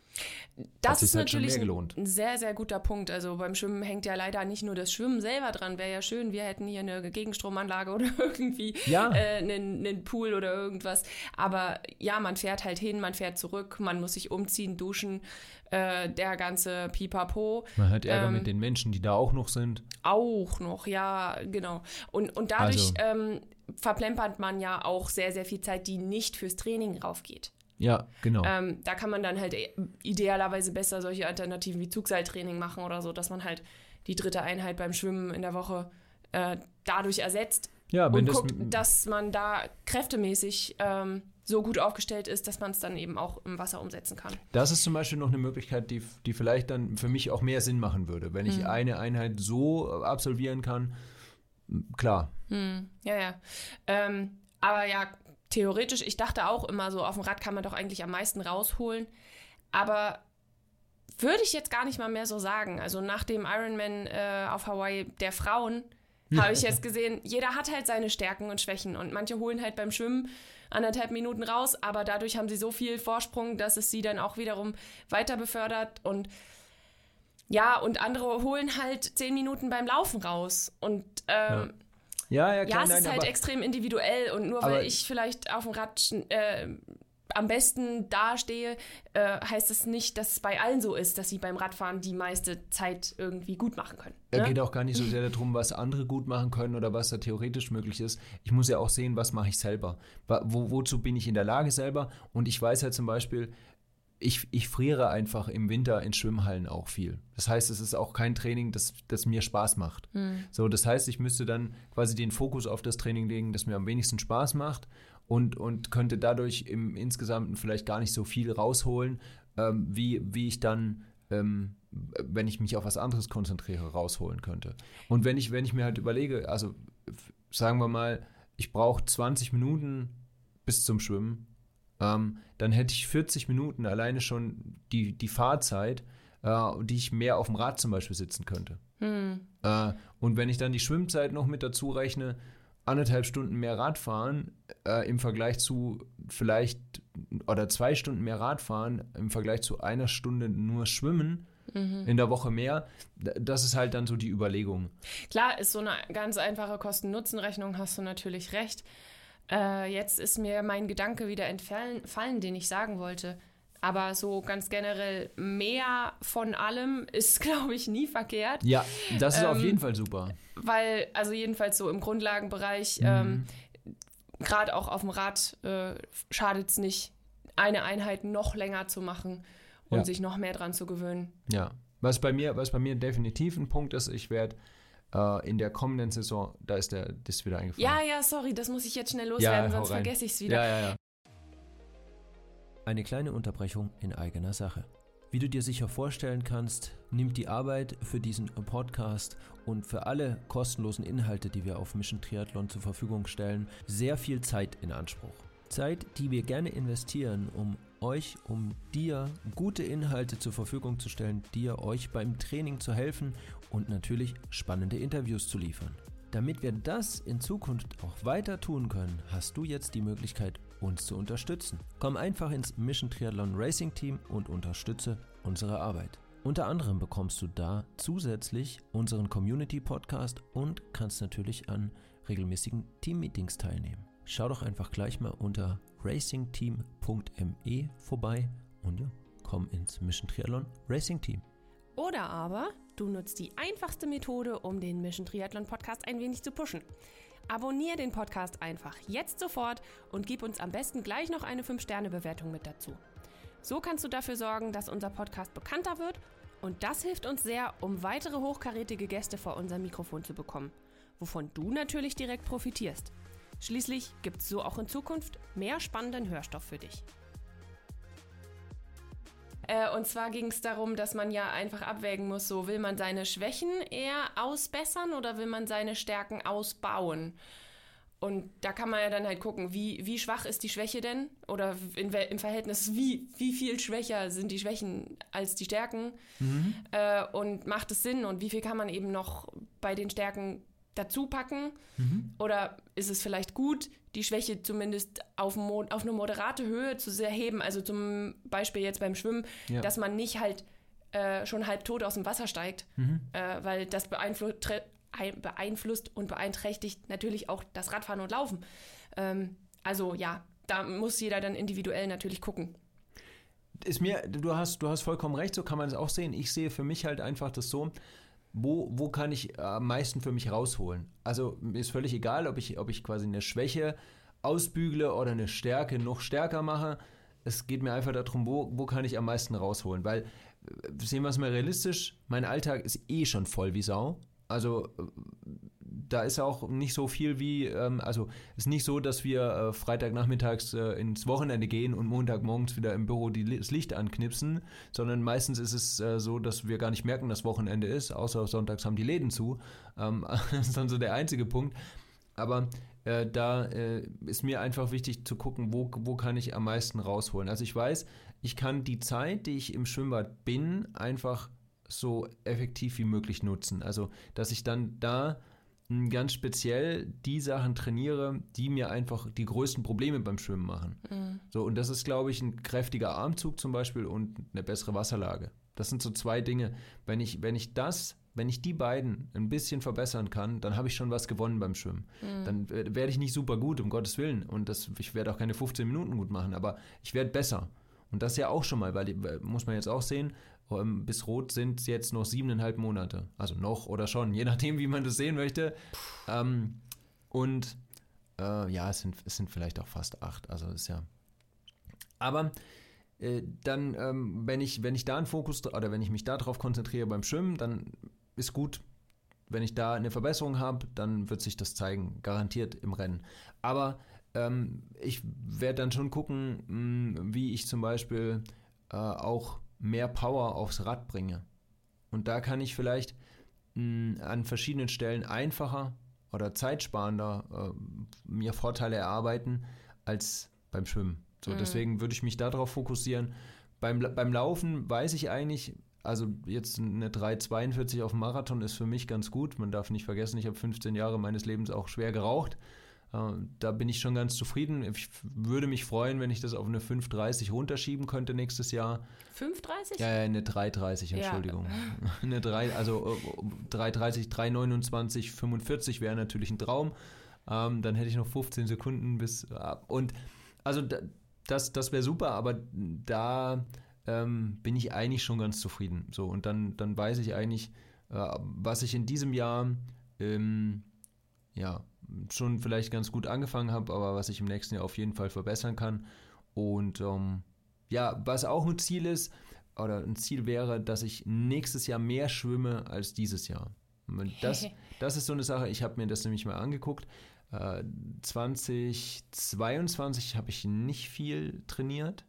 das ist halt natürlich ein sehr, sehr guter Punkt. Also beim Schwimmen hängt ja leider nicht nur das Schwimmen selber dran. Wäre ja schön, wir hätten hier eine Gegenstromanlage oder irgendwie ja. äh, einen, einen Pool oder irgendwas. Aber ja, man fährt halt hin, man fährt zurück, man muss sich umziehen, duschen, äh, der ganze Pipapo. Man hat Ärger ähm, mit den Menschen, die da auch noch sind. Auch noch, ja, genau. Und, und dadurch also. ähm, verplempert man ja auch sehr, sehr viel Zeit, die nicht fürs Training raufgeht. Ja, genau. Ähm, da kann man dann halt idealerweise besser solche Alternativen wie Zugseiltraining machen oder so, dass man halt die dritte Einheit beim Schwimmen in der Woche äh, dadurch ersetzt ja, wenn und das guckt, dass man da kräftemäßig ähm, so gut aufgestellt ist, dass man es dann eben auch im Wasser umsetzen kann. Das ist zum Beispiel noch eine Möglichkeit, die, die vielleicht dann für mich auch mehr Sinn machen würde, wenn ich hm. eine Einheit so absolvieren kann. Klar. Hm. Ja, ja. Ähm, aber ja, theoretisch, ich dachte auch immer so, auf dem Rad kann man doch eigentlich am meisten rausholen, aber würde ich jetzt gar nicht mal mehr so sagen. Also nach dem Ironman äh, auf Hawaii der Frauen habe ich jetzt gesehen, jeder hat halt seine Stärken und Schwächen und manche holen halt beim Schwimmen anderthalb Minuten raus, aber dadurch haben sie so viel Vorsprung, dass es sie dann auch wiederum weiter befördert und ja, und andere holen halt zehn Minuten beim Laufen raus und ähm, ja. Ja, ja, ja, klar, es nein, ist halt aber, extrem individuell und nur weil ich vielleicht auf dem Rad äh, am besten dastehe, äh, heißt es nicht, dass es bei allen so ist, dass sie beim Radfahren die meiste Zeit irgendwie gut machen können. Es ne? geht auch gar nicht so sehr darum, was andere gut machen können oder was da theoretisch möglich ist. Ich muss ja auch sehen, was mache ich selber. Wo, wozu bin ich in der Lage selber? Und ich weiß halt zum Beispiel, Ich, ich friere einfach im Winter in Schwimmhallen auch viel. Das heißt, es ist auch kein Training, das, das mir Spaß macht. Mhm. So, das heißt, ich müsste dann quasi den Fokus auf das Training legen, das mir am wenigsten Spaß macht und, und könnte dadurch im Insgesamten vielleicht gar nicht so viel rausholen, ähm, wie, wie ich dann, ähm, wenn ich mich auf was anderes konzentriere, rausholen könnte. Und wenn ich, wenn ich mir halt überlege, also sagen wir mal, ich brauche zwanzig Minuten bis zum Schwimmen, Ähm, dann hätte ich vierzig Minuten alleine schon die, die Fahrzeit, äh, die ich mehr auf dem Rad zum Beispiel sitzen könnte. Hm. Äh, und wenn ich dann die Schwimmzeit noch mit dazu rechne, anderthalb Stunden mehr Radfahren äh, im Vergleich zu vielleicht, oder zwei Stunden mehr Radfahren im Vergleich zu einer Stunde nur Schwimmen, mhm. in der Woche mehr, das ist halt dann so die Überlegung. Klar, ist so eine ganz einfache Kosten-Nutzen-Rechnung, hast du natürlich recht. Äh, jetzt ist mir mein Gedanke wieder entfallen, den ich sagen wollte. Aber so ganz generell mehr von allem ist, glaube ich, nie verkehrt. Ja, das ist ähm, auf jeden Fall super. Weil, also jedenfalls so im Grundlagenbereich, mhm. ähm, gerade auch auf dem Rad, äh, schadet es nicht, eine Einheit noch länger zu machen und ja. sich noch mehr dran zu gewöhnen. Ja, was bei mir, was bei mir definitiv ein Punkt ist, ich werde in der kommenden Saison, da ist der das wieder eingefallen. Ja, ja, sorry, das muss ich jetzt schnell loswerden, ja, sonst vergesse ich es wieder. Ja, ja, ja. Eine kleine Unterbrechung in eigener Sache. Wie du dir sicher vorstellen kannst, nimmt die Arbeit für diesen Podcast und für alle kostenlosen Inhalte, die wir auf Mission Triathlon zur Verfügung stellen, sehr viel Zeit in Anspruch. Zeit, die wir gerne investieren, um euch, um dir gute Inhalte zur Verfügung zu stellen, dir euch beim Training zu helfen und natürlich spannende Interviews zu liefern. Damit wir das in Zukunft auch weiter tun können, hast du jetzt die Möglichkeit, uns zu unterstützen. Komm einfach ins Mission Triathlon Racing Team und unterstütze unsere Arbeit. Unter anderem bekommst du da zusätzlich unseren Community-Podcast und kannst natürlich an regelmäßigen Team-Meetings teilnehmen. Schau doch einfach gleich mal unter racingteam punkt me vorbei und ja, komm ins Mission Triathlon Racing Team. Oder aber du nutzt die einfachste Methode, um den Mission Triathlon Podcast ein wenig zu pushen. Abonnier den Podcast einfach jetzt sofort und gib uns am besten gleich noch eine fünf Sterne Bewertung mit dazu. So kannst du dafür sorgen, dass unser Podcast bekannter wird und das hilft uns sehr, um weitere hochkarätige Gäste vor unser Mikrofon zu bekommen, wovon du natürlich direkt profitierst. Schließlich gibt es so auch in Zukunft mehr spannenden Hörstoff für dich. Äh, und zwar ging es darum, dass man ja einfach abwägen muss, so will man seine Schwächen eher ausbessern oder will man seine Stärken ausbauen? Und da kann man ja dann halt gucken, wie, wie schwach ist die Schwäche denn? Oder in, im Verhältnis, wie, wie viel schwächer sind die Schwächen als die Stärken? Mhm. Äh, und macht es Sinn? Und wie viel kann man eben noch bei den Stärken dazu packen? Mhm. Oder ist es vielleicht gut, die Schwäche zumindest auf, Mo- auf eine moderate Höhe zu heben? Also zum Beispiel jetzt beim Schwimmen, ja. dass man nicht halt äh, schon halb tot aus dem Wasser steigt, mhm. äh, weil das beeinflusst, tre- beeinflusst und beeinträchtigt natürlich auch das Radfahren und Laufen. Ähm, also ja, da muss jeder dann individuell natürlich gucken. Ist mir, du hast, du hast vollkommen recht, so kann man es auch sehen. Ich sehe für mich halt einfach das so, Wo, wo kann ich am meisten für mich rausholen? Also mir ist völlig egal, ob ich, ob ich quasi eine Schwäche ausbügle oder eine Stärke noch stärker mache. Es geht mir einfach darum, wo, wo kann ich am meisten rausholen? Weil, sehen wir es mal realistisch, mein Alltag ist eh schon voll wie Sau. Also da ist auch nicht so viel wie, ähm, also es ist nicht so, dass wir äh, Freitagnachmittags äh, ins Wochenende gehen und Montagmorgens wieder im Büro die, das Licht anknipsen, sondern meistens ist es äh, so, dass wir gar nicht merken, dass Wochenende ist, außer sonntags haben die Läden zu. Ähm, das ist dann so der einzige Punkt. Aber äh, da äh, ist mir einfach wichtig zu gucken, wo, wo kann ich am meisten rausholen. Also ich weiß, ich kann die Zeit, die ich im Schwimmbad bin, einfach so effektiv wie möglich nutzen. Also, dass ich dann da ganz speziell die Sachen trainiere, die mir einfach die größten Probleme beim Schwimmen machen. Mhm. So, und das ist, glaube ich, ein kräftiger Armzug zum Beispiel und eine bessere Wasserlage. Das sind so zwei Dinge. Wenn ich, wenn ich das, wenn ich die beiden ein bisschen verbessern kann, dann habe ich schon was gewonnen beim Schwimmen. Mhm. Dann werde ich nicht super gut, um Gottes Willen. Und das, ich werde auch keine fünfzehn Minuten gut machen, aber ich werde besser. Und das ja auch schon mal, weil, muss man jetzt auch sehen, bis Rot sind es jetzt noch siebeneinhalb Monate. Also noch oder schon, je nachdem, wie man das sehen möchte. Ähm, und äh, ja, es sind, es sind vielleicht auch fast acht. Also ist ja. Aber äh, dann, ähm, wenn ich, wenn ich da einen Fokus oder wenn ich mich darauf konzentriere beim Schwimmen, dann ist gut. Wenn ich da eine Verbesserung habe, dann wird sich das zeigen, garantiert im Rennen. Aber ähm, ich werde dann schon gucken, mh, wie ich zum Beispiel äh, auch mehr Power aufs Rad bringe. Und da kann ich vielleicht mh, an verschiedenen Stellen einfacher oder zeitsparender äh, mir Vorteile erarbeiten als beim Schwimmen. So, mhm. Deswegen würde ich mich darauf fokussieren. Beim, beim Laufen weiß ich eigentlich, also jetzt eine drei zweiundvierzig auf dem Marathon ist für mich ganz gut. Man darf nicht vergessen, ich habe fünfzehn Jahre meines Lebens auch schwer geraucht. Da bin ich schon ganz zufrieden. Ich würde mich freuen, wenn ich das auf eine fünf dreißig runterschieben könnte nächstes Jahr. fünf dreißig? Ja, ja, eine drei dreißig, Entschuldigung. Ja. Eine drei, also drei dreißig, drei neunundzwanzig, fünfundvierzig wäre natürlich ein Traum. Ähm, dann hätte ich noch fünfzehn Sekunden bis. Und also das, das wäre super, aber da ähm, bin ich eigentlich schon ganz zufrieden. So, und dann, dann weiß ich eigentlich, äh, was ich in diesem Jahr ähm, ja, schon vielleicht ganz gut angefangen habe, aber was ich im nächsten Jahr auf jeden Fall verbessern kann. Und ähm, ja, was auch ein Ziel ist, oder ein Ziel wäre, dass ich nächstes Jahr mehr schwimme als dieses Jahr. Das, das ist so eine Sache, ich habe mir das nämlich mal angeguckt. Äh, zwanzig zweiundzwanzig habe ich nicht viel trainiert.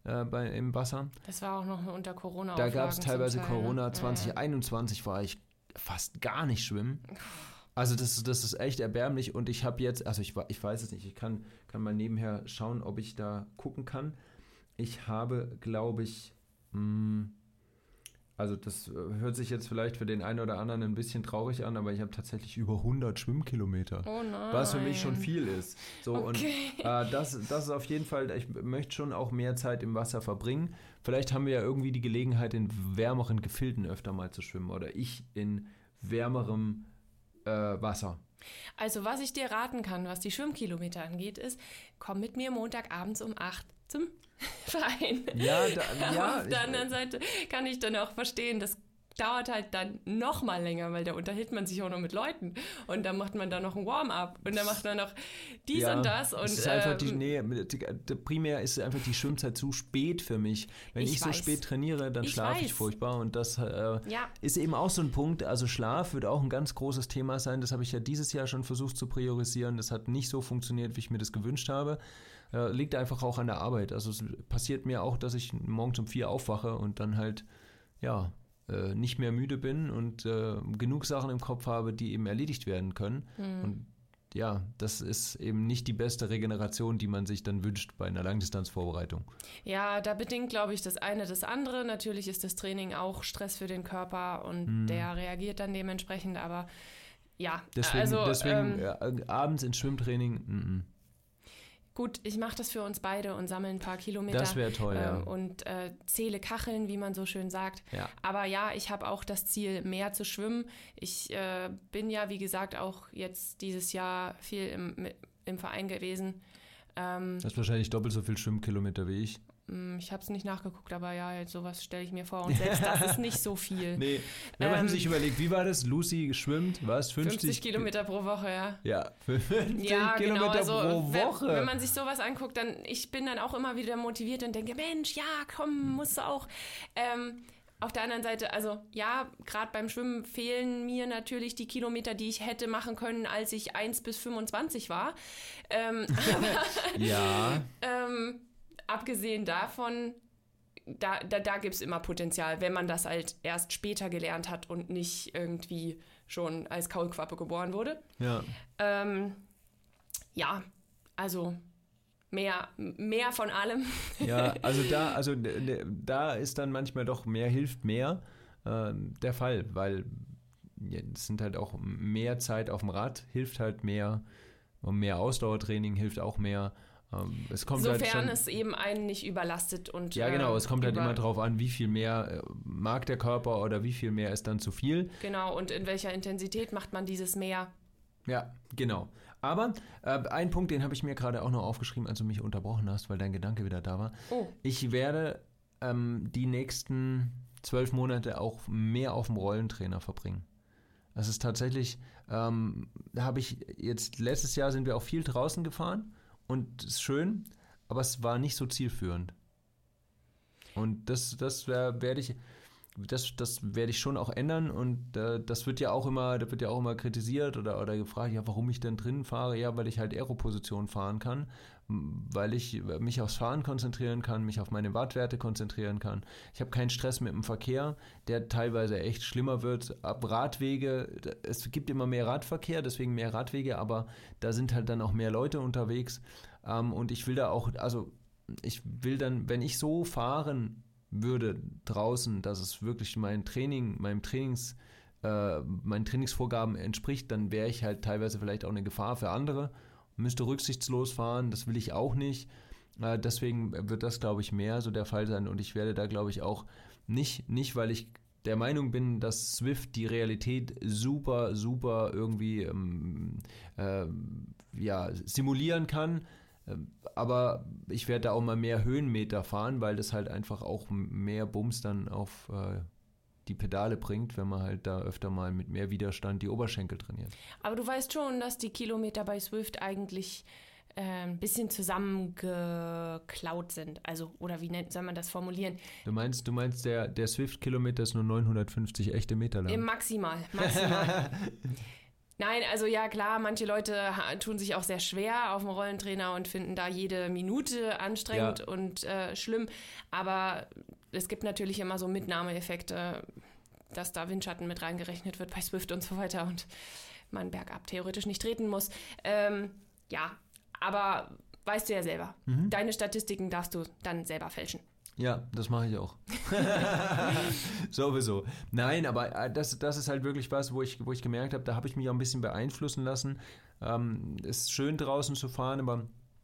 äh, bei, im Wasser. Das war auch noch unter Corona. Da gab es teilweise Teil, Corona. ne? zwanzig einundzwanzig war ich fast gar nicht schwimmen. Also das, das ist echt erbärmlich und ich habe jetzt, also ich, ich weiß es nicht, ich kann, kann mal nebenher schauen, ob ich da gucken kann. Ich habe, glaube ich, mh, also das hört sich jetzt vielleicht für den einen oder anderen ein bisschen traurig an, aber ich habe tatsächlich über hundert Schwimmkilometer, oh nein. was für mich schon viel ist. So, okay. Und äh, das, das ist auf jeden Fall, ich möchte schon auch mehr Zeit im Wasser verbringen. Vielleicht haben wir ja irgendwie die Gelegenheit, in wärmeren Gefilden öfter mal zu schwimmen oder ich in wärmerem äh, Wasser. Also was ich dir raten kann, was die Schwimmkilometer angeht, ist, komm mit mir Montagabends um acht zum Verein. Ja, da, ja. Auf der anderen Seite kann ich dann auch verstehen, das dauert halt dann noch mal länger, weil da unterhält man sich auch noch mit Leuten und dann macht man da noch ein Warm-up und dann macht man noch dies ja, und das. Und, es ist einfach die, ähm, nee, primär ist einfach die Schwimmzeit zu spät für mich. Wenn ich, ich so spät trainiere, dann schlafe ich furchtbar und das äh, ja. ist eben auch so ein Punkt. Also Schlaf wird auch ein ganz großes Thema sein. Das habe ich ja dieses Jahr schon versucht zu priorisieren. Das hat nicht so funktioniert, wie ich mir das gewünscht habe. Äh, liegt einfach auch an der Arbeit. Also es passiert mir auch, dass ich morgens um vier aufwache und dann halt, ja, äh, nicht mehr müde bin und äh, genug Sachen im Kopf habe, die eben erledigt werden können. Mhm. Und ja, das ist eben nicht die beste Regeneration, die man sich dann wünscht bei einer Langdistanzvorbereitung. Ja, da bedingt, glaube ich, das eine das andere. Natürlich ist das Training auch Stress für den Körper und mhm. der reagiert dann dementsprechend, aber ja. Deswegen, also, deswegen ähm, äh, abends ins Schwimmtraining, m-m. Gut, ich mache das für uns beide und sammle ein paar Kilometer. Das wäre toll, äh, ja. Und äh, zähle Kacheln, wie man so schön sagt. Ja. Aber ja, ich habe auch das Ziel, mehr zu schwimmen. Ich äh, bin ja, wie gesagt, auch jetzt dieses Jahr viel im, im Verein gewesen. Ähm, du hast wahrscheinlich doppelt so viel Schwimmkilometer wie ich. Ich habe es nicht nachgeguckt, aber ja, sowas stelle ich mir vor. Und selbst das ist nicht so viel. Nee, wenn man ähm, sich überlegt, wie war das? Lucy schwimmt, was? fünfzig, fünfzig Kilometer pro Woche, ja. Ja, fünfzig ja, Kilometer genau, also, pro Woche. Wenn, wenn man sich sowas anguckt, dann, ich bin dann auch immer wieder motiviert und denke, Mensch, ja, komm, musst du auch. Ähm, auf der anderen Seite, also ja, gerade beim Schwimmen fehlen mir natürlich die Kilometer, die ich hätte machen können, als ich eins bis fünfundzwanzig war. Ähm, aber, ja. ähm, abgesehen davon, da, da, da gibt es immer Potenzial, wenn man das halt erst später gelernt hat und nicht irgendwie schon als Kaulquappe geboren wurde. Ja. Ähm, ja, also mehr, mehr von allem. Ja, also da, also da ist dann manchmal doch mehr hilft mehr äh, der Fall, weil ja, es sind halt auch mehr Zeit auf dem Rad, hilft halt mehr und mehr Ausdauertraining hilft auch mehr. Es kommt Sofern halt schon, es eben einen nicht überlastet und ja genau, es kommt äh, halt immer drauf an, wie viel mehr mag der Körper oder wie viel mehr ist dann zu viel. Genau, und in welcher Intensität macht man dieses mehr? Ja, genau. Aber äh, ein Punkt, den habe ich mir gerade auch noch aufgeschrieben, als du mich unterbrochen hast, weil dein Gedanke wieder da war. Oh. Ich werde ähm, die nächsten zwölf Monate auch mehr auf dem Rollentrainer verbringen. Das ist tatsächlich, ähm, da habe ich jetzt, letztes Jahr sind wir auch viel draußen gefahren. Und es ist schön, aber es war nicht so zielführend. Und das, das werde ich, das, das werde ich schon auch ändern. Und äh, das wird ja auch immer, da wird ja auch immer kritisiert oder, oder gefragt, ja, warum ich denn drinnen fahre? Ja, weil ich halt Aero-Position fahren kann, weil ich mich aufs Fahren konzentrieren kann, mich auf meine Wattwerte konzentrieren kann. Ich habe keinen Stress mit dem Verkehr, der teilweise echt schlimmer wird. Ab Radwege, es gibt immer mehr Radverkehr, deswegen mehr Radwege, aber da sind halt dann auch mehr Leute unterwegs. Ähm, und ich will da auch, also ich will dann, wenn ich so fahren würde draußen, dass es wirklich mein Training, meinem Trainings, äh, meinen Trainingsvorgaben entspricht, dann wäre ich halt teilweise vielleicht auch eine Gefahr für andere. Müsste rücksichtslos fahren, das will ich auch nicht. Äh, deswegen wird das, glaube ich, mehr so der Fall sein. Und ich werde da, glaube ich, auch nicht, nicht, weil ich der Meinung bin, dass Zwift die Realität super, super irgendwie ähm, äh, ja, simulieren kann. Aber ich werde da auch mal mehr Höhenmeter fahren, weil das halt einfach auch mehr Bums dann auf äh, die Pedale bringt, wenn man halt da öfter mal mit mehr Widerstand die Oberschenkel trainiert. Aber du weißt schon, dass die Kilometer bei Zwift eigentlich äh, ein bisschen zusammengeklaut sind. Also, oder wie nennt, soll man das formulieren? Du meinst, du meinst der, der Zwift-Kilometer ist nur neunhundertfünfzig echte Meter lang? Maximal, maximal. Nein, also ja klar, manche Leute tun sich auch sehr schwer auf dem Rollentrainer und finden da jede Minute anstrengend ja. und äh, schlimm. Aber es gibt natürlich immer so Mitnahmeeffekte, dass da Windschatten mit reingerechnet wird bei Zwift und so weiter und man bergab theoretisch nicht treten muss. Ähm, ja, aber weißt du ja selber, mhm. deine Statistiken darfst du dann selber fälschen. Ja, das mache ich auch. Sowieso. Nein, aber das, das ist halt wirklich was, wo ich, wo ich gemerkt habe, da habe ich mich auch ein bisschen beeinflussen lassen. Ähm, es ist schön draußen zu fahren, aber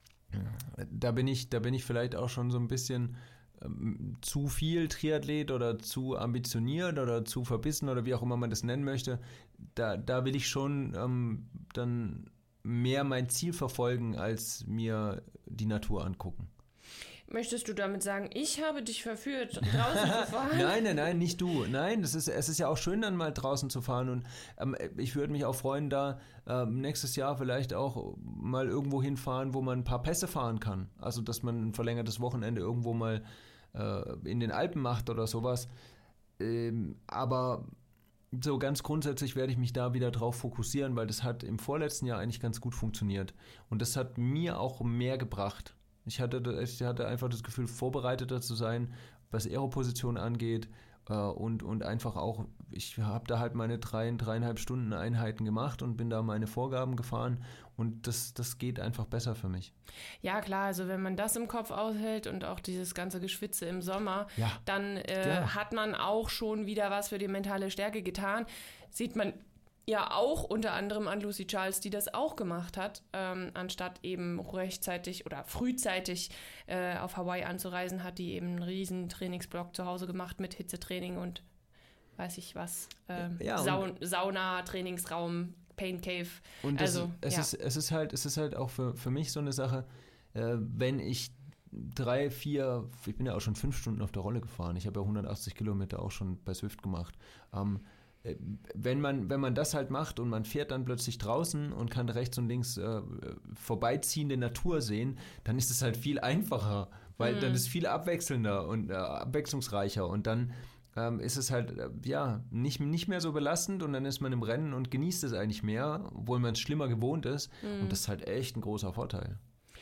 da bin ich, da bin ich vielleicht auch schon so ein bisschen ähm, zu viel Triathlet oder zu ambitioniert oder zu verbissen oder wie auch immer man das nennen möchte. Da, da will ich schon ähm, dann mehr mein Ziel verfolgen, als mir die Natur angucken. Möchtest du damit sagen, ich habe dich verführt, draußen zu fahren? Nein, nein, nein, nicht du. Nein, das ist, es ist ja auch schön, dann mal draußen zu fahren. Und ähm, ich würde mich auch freuen, da ähm, nächstes Jahr vielleicht auch mal irgendwo hinfahren, wo man ein paar Pässe fahren kann. Also, dass man ein verlängertes Wochenende irgendwo mal äh, in den Alpen macht oder sowas. Ähm, aber so ganz grundsätzlich werde ich mich da wieder drauf fokussieren, weil das hat im vorletzten Jahr eigentlich ganz gut funktioniert. Und das hat mir auch mehr gebracht. Ich hatte, ich hatte einfach das Gefühl, vorbereiteter zu sein, was Aeroposition angeht äh, und, und einfach auch, ich habe da halt meine drei, dreieinhalb Stunden Einheiten gemacht und bin da meine Vorgaben gefahren und das, das geht einfach besser für mich. Ja klar, also wenn man das im Kopf aushält und auch dieses ganze Geschwitze im Sommer, ja. dann äh, ja. hat man auch schon wieder was für die mentale Stärke getan. Sieht man ja auch unter anderem an Lucy Charles, die das auch gemacht hat, ähm, anstatt eben rechtzeitig oder frühzeitig äh, auf Hawaii anzureisen, hat die eben einen riesen Trainingsblock zu Hause gemacht mit Hitzetraining und weiß ich was, ähm, ja, Saun- Sauna, Trainingsraum, Pain Cave. Und das, also, es, ja. ist, es, ist halt, es ist halt auch für, für mich so eine Sache, äh, wenn ich drei, vier, ich bin ja auch schon fünf Stunden auf der Rolle gefahren, ich habe ja hundertachtzig Kilometer auch schon bei Zwift gemacht, ähm, Wenn man, wenn man das halt macht und man fährt dann plötzlich draußen und kann rechts und links äh, vorbeiziehende Natur sehen, dann ist es halt viel einfacher, weil mhm. dann ist es viel abwechselnder und äh, abwechslungsreicher und dann ähm, ist es halt äh, ja nicht, nicht mehr so belastend und dann ist man im Rennen und genießt es eigentlich mehr, obwohl man es schlimmer gewohnt ist mhm. und das ist halt echt ein großer Vorteil.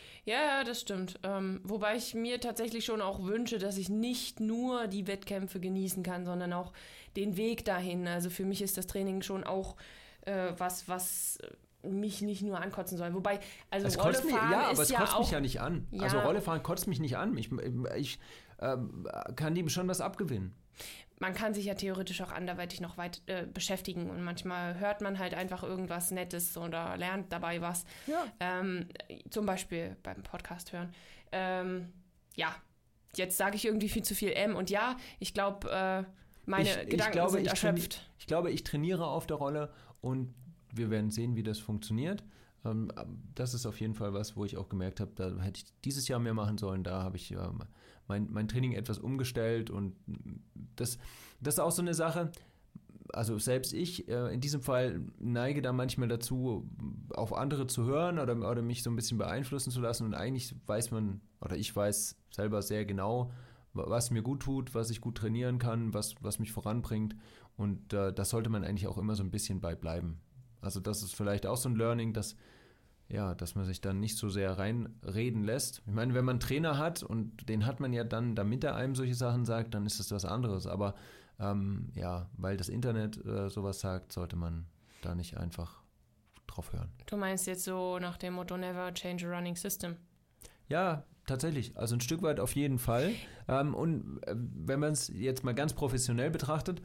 Ja, das stimmt. Ähm, wobei ich mir tatsächlich schon auch wünsche, dass ich nicht nur die Wettkämpfe genießen kann, sondern auch den Weg dahin. Also für mich ist das Training schon auch äh, was, was mich nicht nur ankotzen soll. Wobei, also es Rollefahren mich, ja, ist aber es ja kotzt auch, mich ja nicht an. Ja. Also Rollefahren kotzt mich nicht an. Ich, ich ähm, kann dem schon was abgewinnen. Man kann sich ja theoretisch auch anderweitig noch weit äh, beschäftigen und manchmal hört man halt einfach irgendwas Nettes oder lernt dabei was. Ja. Ähm, zum Beispiel beim Podcast hören. Ähm, ja, jetzt sage ich irgendwie viel zu viel M und ja, ich glaube, äh, meine ich, Gedanken ich glaube, sind ich erschöpft. Traini- ich glaube, ich trainiere auf der Rolle und wir werden sehen, wie das funktioniert. Ähm, das ist auf jeden Fall was, wo ich auch gemerkt habe, da hätte ich dieses Jahr mehr machen sollen. Da habe ich ähm, mein, mein Training etwas umgestellt und das, das ist auch so eine Sache. Also selbst ich äh, in diesem Fall neige da manchmal dazu, auf andere zu hören oder, oder mich so ein bisschen beeinflussen zu lassen und eigentlich weiß man, oder ich weiß selber sehr genau, was mir gut tut, was ich gut trainieren kann, was, was mich voranbringt und äh, das sollte man eigentlich auch immer so ein bisschen bei bleiben. Also das ist vielleicht auch so ein Learning, dass, ja, dass man sich dann nicht so sehr reinreden lässt. Ich meine, wenn man einen Trainer hat und den hat man ja dann, damit er einem solche Sachen sagt, dann ist das was anderes. Aber ähm, ja, weil das Internet äh, sowas sagt, sollte man da nicht einfach drauf hören. Du meinst jetzt so nach dem Motto Never change a running system? Ja, tatsächlich. Also ein Stück weit auf jeden Fall. Ähm, und äh, wenn man es jetzt mal ganz professionell betrachtet,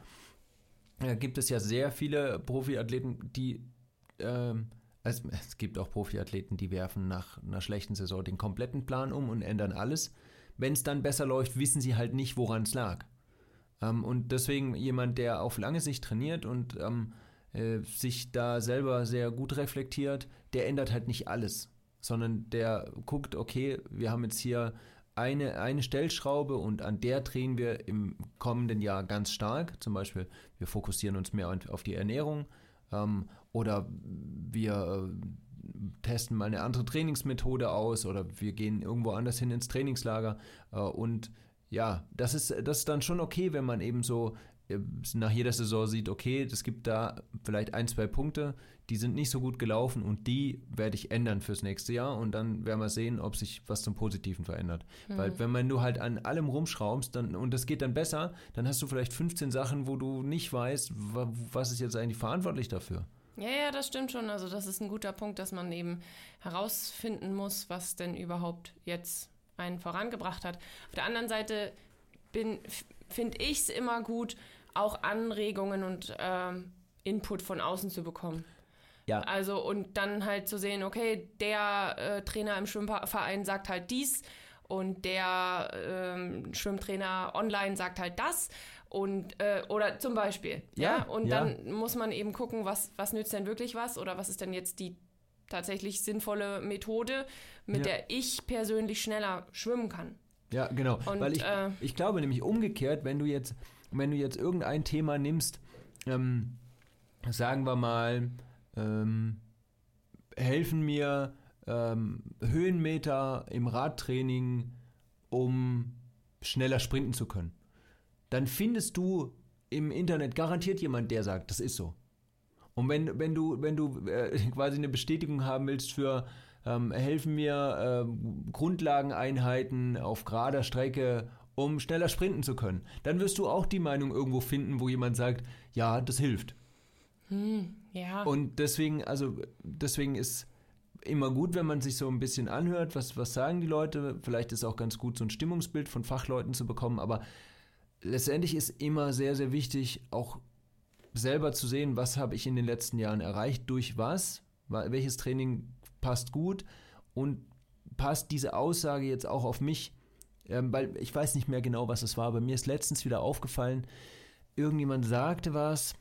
äh, gibt es ja sehr viele Profiathleten, die ähm, also es gibt auch Profiathleten, die werfen nach einer schlechten Saison den kompletten Plan um und ändern alles. Wenn es dann besser läuft, wissen sie halt nicht, woran es lag. Ähm, und deswegen jemand, der auf lange Sicht trainiert und ähm, äh, sich da selber sehr gut reflektiert, der ändert halt nicht alles, sondern der guckt, okay, wir haben jetzt hier eine, eine Stellschraube und an der drehen wir im kommenden Jahr ganz stark. Zum Beispiel, wir fokussieren uns mehr auf die Ernährung. Ähm, oder wir äh, testen mal eine andere Trainingsmethode aus oder wir gehen irgendwo anders hin ins Trainingslager äh, und ja, das ist, das ist dann schon okay, wenn man eben so nach jeder Saison sieht, okay, es gibt da vielleicht ein, zwei Punkte, die sind nicht so gut gelaufen und die werde ich ändern fürs nächste Jahr und dann werden wir sehen, ob sich was zum Positiven verändert. Mhm. Weil wenn man du halt an allem rumschraubst dann, und das geht dann besser, dann hast du vielleicht fünfzehn Sachen, wo du nicht weißt, was ist jetzt eigentlich verantwortlich dafür. Ja, ja, das stimmt schon. Also das ist ein guter Punkt, dass man eben herausfinden muss, was denn überhaupt jetzt einen vorangebracht hat. Auf der anderen Seite bin finde ich es immer gut, auch Anregungen und ähm, Input von außen zu bekommen. Ja. Also und dann halt zu sehen, okay, der äh, Trainer im Schwimmverein sagt halt dies und der ähm, Schwimmtrainer online sagt halt das und äh, oder zum Beispiel. Ja. ja? Und ja. dann muss man eben gucken, was, was nützt denn wirklich was oder was ist denn jetzt die tatsächlich sinnvolle Methode, mit ja. der ich persönlich schneller schwimmen kann. Ja, genau. Und, weil ich, äh, ich glaube nämlich umgekehrt, wenn du jetzt, wenn du jetzt irgendein Thema nimmst, ähm, sagen wir mal, ähm, helfen mir ähm, Höhenmeter im Radtraining, um schneller sprinten zu können, dann findest du im Internet garantiert jemand, der sagt, das ist so. Und wenn, wenn du, wenn du äh, quasi eine Bestätigung haben willst für Ähm, helfen mir äh, Grundlageneinheiten auf gerader Strecke, um schneller sprinten zu können. Dann wirst du auch die Meinung irgendwo finden, wo jemand sagt, ja, das hilft. Hm, ja. Und deswegen, also deswegen ist immer gut, wenn man sich so ein bisschen anhört, was, was sagen die Leute. Vielleicht ist auch ganz gut, so ein Stimmungsbild von Fachleuten zu bekommen, aber letztendlich ist immer sehr, sehr wichtig, auch selber zu sehen, was habe ich in den letzten Jahren erreicht, durch was, welches Training passt gut und passt diese Aussage jetzt auch auf mich, ähm, weil ich weiß nicht mehr genau, was es war, aber mir ist letztens wieder aufgefallen, irgendjemand sagte was,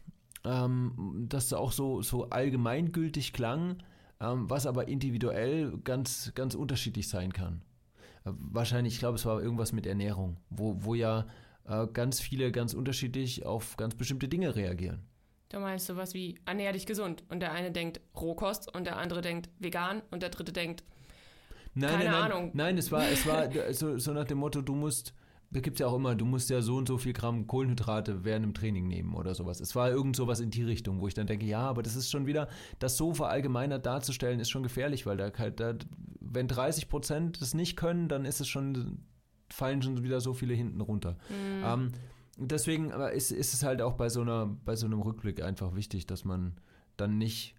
ähm, das auch so, so allgemeingültig klang, ähm, was aber individuell ganz, ganz unterschiedlich sein kann. Äh, wahrscheinlich, ich glaube, es war irgendwas mit Ernährung, wo, wo ja äh, ganz viele ganz unterschiedlich auf ganz bestimmte Dinge reagieren. Du meinst sowas wie, ernähr dich gesund. Und der eine denkt Rohkost und der andere denkt vegan und der dritte denkt, nein, keine nein, nein, Ahnung. Nein, es war, es war so, so nach dem Motto, du musst, da gibt es ja auch immer, du musst ja so und so viel Gramm Kohlenhydrate während dem Training nehmen oder sowas. Es war irgend sowas in die Richtung, wo ich dann denke, ja, aber das ist schon wieder, das so verallgemeinert darzustellen, ist schon gefährlich, weil da, da wenn dreißig Prozent das nicht können, dann ist es schon, fallen schon wieder so viele hinten runter. Mhm. Ähm, Deswegen aber ist, ist es halt auch bei so einer, bei so einem Rückblick einfach wichtig, dass man dann nicht,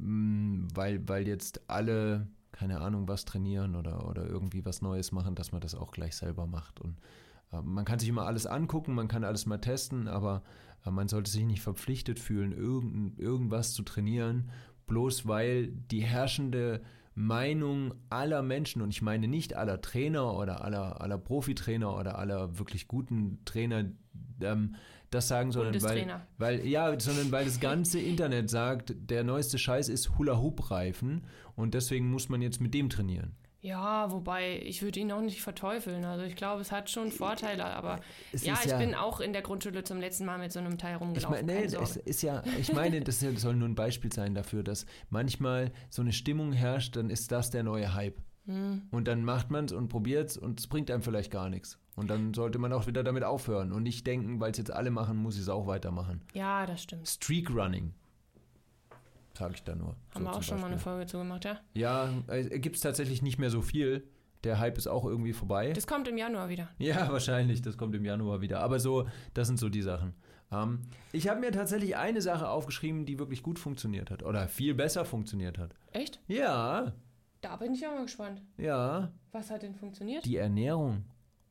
mh, weil, weil jetzt alle, keine Ahnung, was trainieren oder, oder irgendwie was Neues machen, dass man das auch gleich selber macht. Und äh, man kann sich immer alles angucken, man kann alles mal testen, aber äh, man sollte sich nicht verpflichtet fühlen, irgend, irgendwas zu trainieren, bloß weil die herrschende Meinung aller Menschen, und ich meine nicht aller Trainer oder aller, aller Profitrainer oder aller wirklich guten Trainer, ähm, das sagen, sondern weil, weil, ja, sondern weil das ganze Internet sagt, der neueste Scheiß ist Hula-Hoop-Reifen und deswegen muss man jetzt mit dem trainieren. Ja, wobei, ich würde ihn auch nicht verteufeln. Also ich glaube, es hat schon Vorteile, aber es ja, ich ja, bin auch in der Grundschule zum letzten Mal mit so einem Teil rumgelaufen. Ich meine, nee, es ist ja, ich meine, das soll nur ein Beispiel sein dafür, dass manchmal so eine Stimmung herrscht, dann ist das der neue Hype. Hm. Und dann macht man es und probiert es und es bringt einem vielleicht gar nichts. Und dann sollte man auch wieder damit aufhören und nicht denken, weil es jetzt alle machen, muss ich es auch weitermachen. Ja, das stimmt. Streak Running. Sage ich da nur. Haben so wir auch schon Beispiel. mal eine Folge zu gemacht, ja? Ja, äh, gibt es tatsächlich nicht mehr so viel. Der Hype ist auch irgendwie vorbei. Das kommt im Januar wieder. Ja, wahrscheinlich, das kommt im Januar wieder. Aber so, das sind so die Sachen. Ähm, ich habe mir tatsächlich eine Sache aufgeschrieben, die wirklich gut funktioniert hat. Oder viel besser funktioniert hat. Echt? Ja. Da bin ich auch mal gespannt. Ja. Was hat denn funktioniert? Die Ernährung.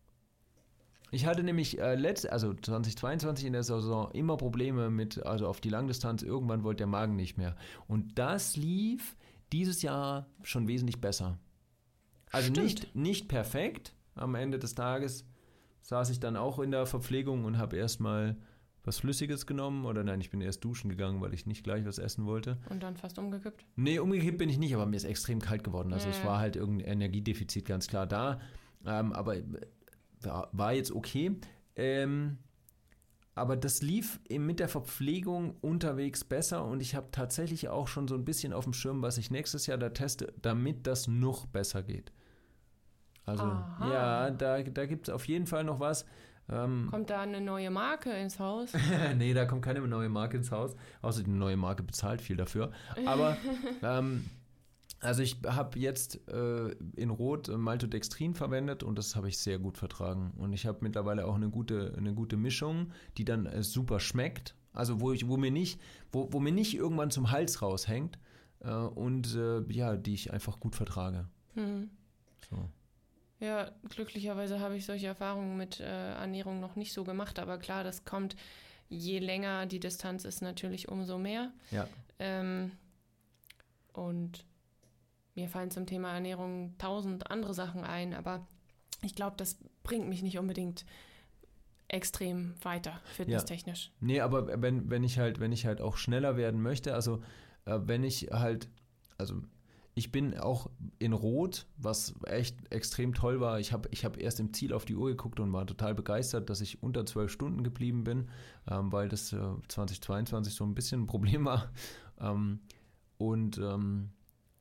Ich hatte nämlich äh, letzt, also zweitausendzweiundzwanzig in der Saison immer Probleme mit, also auf die Langdistanz, irgendwann wollte der Magen nicht mehr. Und das lief dieses Jahr schon wesentlich besser. Also nicht, nicht perfekt. Am Ende des Tages saß ich dann auch in der Verpflegung und habe erstmal was Flüssiges genommen. Oder nein, ich bin erst duschen gegangen, weil ich nicht gleich was essen wollte. Und dann fast umgekippt? Nee, umgekippt bin ich nicht, aber mir ist extrem kalt geworden. Also ja. Es war halt irgendein Energiedefizit ganz klar da. Ähm, aber war jetzt okay. Ähm, aber das lief mit der Verpflegung unterwegs besser und ich habe tatsächlich auch schon so ein bisschen auf dem Schirm, was ich nächstes Jahr da teste, damit das noch besser geht. Also Aha. ja, da, da gibt es auf jeden Fall noch was. Ähm, kommt da eine neue Marke ins Haus? Nee, da kommt keine neue Marke ins Haus. Außer die neue Marke bezahlt viel dafür. Aber ähm, also ich habe jetzt äh, in Rot Maltodextrin verwendet und das habe ich sehr gut vertragen. Und ich habe mittlerweile auch eine gute, eine gute Mischung, die dann äh, super schmeckt. Also wo ich, wo mir nicht, wo, wo mir nicht irgendwann zum Hals raushängt äh, und äh, ja, die ich einfach gut vertrage. Hm. So. Ja, glücklicherweise habe ich solche Erfahrungen mit äh, Ernährung noch nicht so gemacht, aber klar, das kommt, je länger die Distanz ist, natürlich umso mehr. Ja. Ähm, und mir fallen zum Thema Ernährung tausend andere Sachen ein, aber ich glaube, das bringt mich nicht unbedingt extrem weiter, fitnesstechnisch. Ja. Nee, aber wenn, wenn ich halt, wenn ich halt auch schneller werden möchte, also äh, wenn ich halt, also ich bin auch in Rot, was echt extrem toll war. Ich habe ich hab erst im Ziel auf die Uhr geguckt und war total begeistert, dass ich unter zwölf Stunden geblieben bin, ähm, weil das äh, zweitausendzweiundzwanzig so ein bisschen ein Problem war. Ähm, und ähm,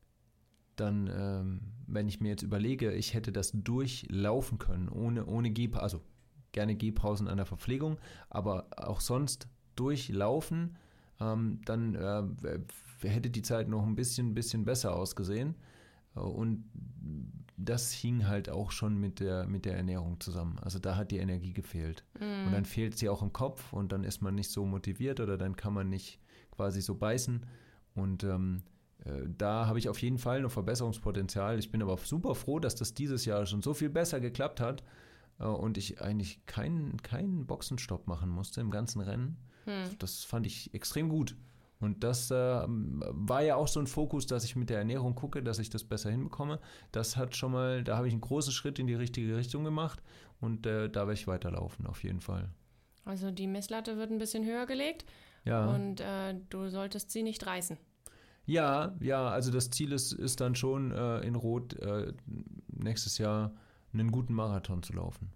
dann, ähm, wenn ich mir jetzt überlege, ich hätte das durchlaufen können, ohne, ohne Gehpausen, also gerne Gehpausen an der Verpflegung, aber auch sonst durchlaufen, ähm, dann äh, hätte die Zeit noch ein bisschen, bisschen besser ausgesehen. Und das hing halt auch schon mit der, mit der Ernährung zusammen. Also da hat die Energie gefehlt. Mm. Und dann fehlt sie auch im Kopf und dann ist man nicht so motiviert oder dann kann man nicht quasi so beißen. Und ähm, äh, da habe ich auf jeden Fall noch Verbesserungspotenzial. Ich bin aber super froh, dass das dieses Jahr schon so viel besser geklappt hat äh, und ich eigentlich keinen, keinen Boxenstopp machen musste im ganzen Rennen. Hm. Das fand ich extrem gut. Und das äh, war ja auch so ein Fokus, dass ich mit der Ernährung gucke, dass ich das besser hinbekomme. Das hat schon mal, da habe ich einen großen Schritt in die richtige Richtung gemacht und äh, da werde ich weiterlaufen, auf jeden Fall. Also die Messlatte wird ein bisschen höher gelegt ja. und äh, du solltest sie nicht reißen. Ja, ja, also das Ziel ist, ist dann schon äh, in Rot äh, nächstes Jahr einen guten Marathon zu laufen.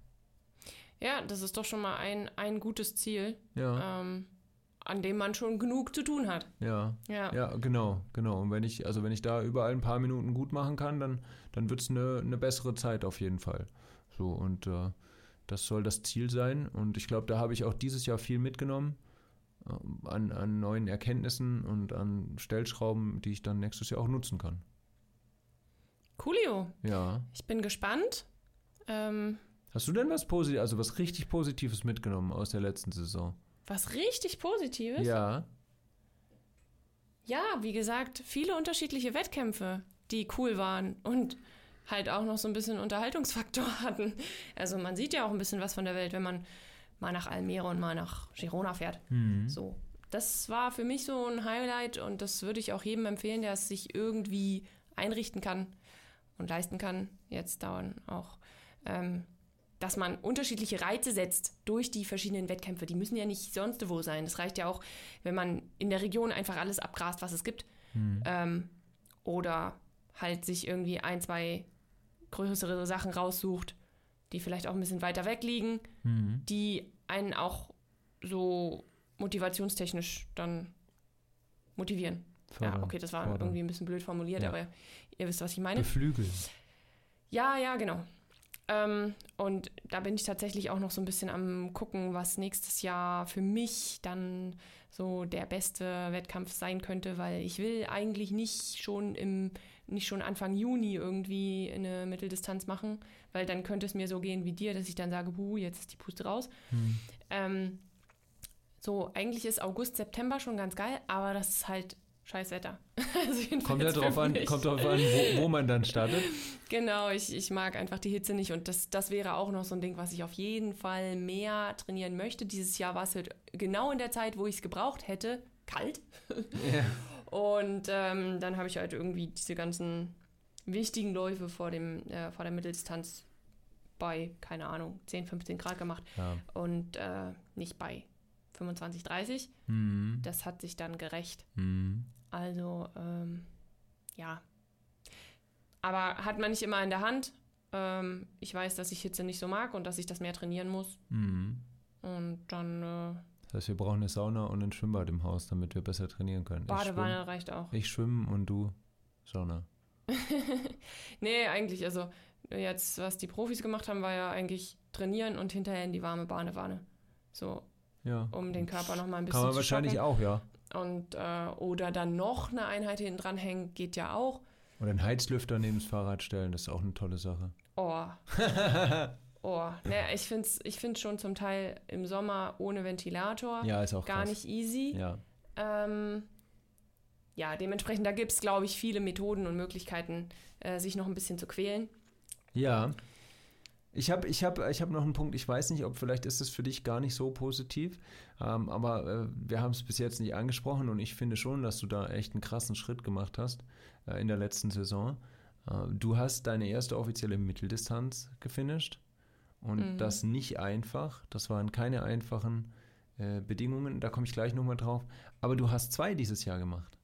Ja, das ist doch schon mal ein, ein gutes Ziel. Ja. Ähm, an dem man schon genug zu tun hat. Ja, ja, ja, genau, genau. Und wenn ich, also wenn ich da überall ein paar Minuten gut machen kann, dann, dann wird es eine, eine bessere Zeit auf jeden Fall. So, und äh, das soll das Ziel sein. Und ich glaube, da habe ich auch dieses Jahr viel mitgenommen äh, an, an neuen Erkenntnissen und an Stellschrauben, die ich dann nächstes Jahr auch nutzen kann. Coolio. Ja. Ich bin gespannt. Ähm, Hast du denn was Positives, also was richtig Positives mitgenommen aus der letzten Saison? Was richtig Positives? Ja. Ja, wie gesagt, viele unterschiedliche Wettkämpfe, die cool waren und halt auch noch so ein bisschen Unterhaltungsfaktor hatten. Also man sieht ja auch ein bisschen was von der Welt, wenn man mal nach Almere und mal nach Girona fährt. Mhm. So, das war für mich so ein Highlight und das würde ich auch jedem empfehlen, der es sich irgendwie einrichten kann und leisten kann. Jetzt dauern auch... Ähm, dass man unterschiedliche Reize setzt durch die verschiedenen Wettkämpfe. Die müssen ja nicht sonst wo sein. Das reicht ja auch, wenn man in der Region einfach alles abgrast, was es gibt. Mhm. Ähm, oder halt sich irgendwie ein, zwei größere Sachen raussucht, die vielleicht auch ein bisschen weiter weg liegen, mhm. die einen auch so motivationstechnisch dann motivieren. Fördern. Ja, okay, das war Fördern. irgendwie ein bisschen blöd formuliert, ja. aber ihr wisst, was ich meine. Beflügeln. Ja, ja, genau. Ähm, und da bin ich tatsächlich auch noch so ein bisschen am gucken, was nächstes Jahr für mich dann so der beste Wettkampf sein könnte, weil ich will eigentlich nicht schon im, nicht schon Anfang Juni irgendwie eine Mitteldistanz machen, weil dann könnte es mir so gehen wie dir, dass ich dann sage, buh, jetzt ist die Puste raus. Hm. Ähm, so, eigentlich ist August, September schon ganz geil, aber das ist halt scheiß Wetter. Also kommt ja drauf an, kommt drauf an wo, wo man dann startet. Genau, ich, ich mag einfach die Hitze nicht und das, das wäre auch noch so ein Ding, was ich auf jeden Fall mehr trainieren möchte. Dieses Jahr war es halt genau in der Zeit, wo ich es gebraucht hätte, kalt. Yeah. Und ähm, dann habe ich halt irgendwie diese ganzen wichtigen Läufe vor, dem, äh, vor der Mitteldistanz bei, keine Ahnung, zehn, fünfzehn Grad gemacht ja. und äh, nicht bei fünfundzwanzig, dreißig. Mhm. Das hat sich dann gerecht. Mhm. Also, ähm, ja. Aber hat man nicht immer in der Hand. Ähm, ich weiß, dass ich Hitze nicht so mag und dass ich das mehr trainieren muss. Mhm. Und dann... Äh, das heißt, wir brauchen eine Sauna und ein Schwimmbad im Haus, damit wir besser trainieren können. Badewanne reicht auch. Ich schwimme und du Sauna. Nee, eigentlich, also jetzt, was die Profis gemacht haben, war ja eigentlich trainieren und hinterher in die warme Badewanne. So, ja. um den Körper nochmal ein bisschen Kann man zu wahrscheinlich schocken. auch, ja. Und, äh, oder dann noch eine Einheit hinten dran hängen, geht ja auch. Oder einen Heizlüfter neben das Fahrrad stellen, das ist auch eine tolle Sache. Oh. oh. Naja, ich finde es ich find's schon zum Teil im Sommer ohne Ventilator ja, ist auch gar krass. nicht easy. Ja. Ähm, ja, dementsprechend, da gibt es, glaube ich, viele Methoden und Möglichkeiten, äh, sich noch ein bisschen zu quälen. Ja. Ich habe ich hab, ich hab noch einen Punkt, ich weiß nicht, ob vielleicht ist das für dich gar nicht so positiv, ähm, aber äh, wir haben es bis jetzt nicht angesprochen und ich finde schon, dass du da echt einen krassen Schritt gemacht hast äh, in der letzten Saison. Äh, du hast deine erste offizielle Mitteldistanz gefinisht und Mhm. das nicht einfach, das waren keine einfachen äh, Bedingungen, da komme ich gleich nochmal drauf, aber du hast zwei dieses Jahr gemacht.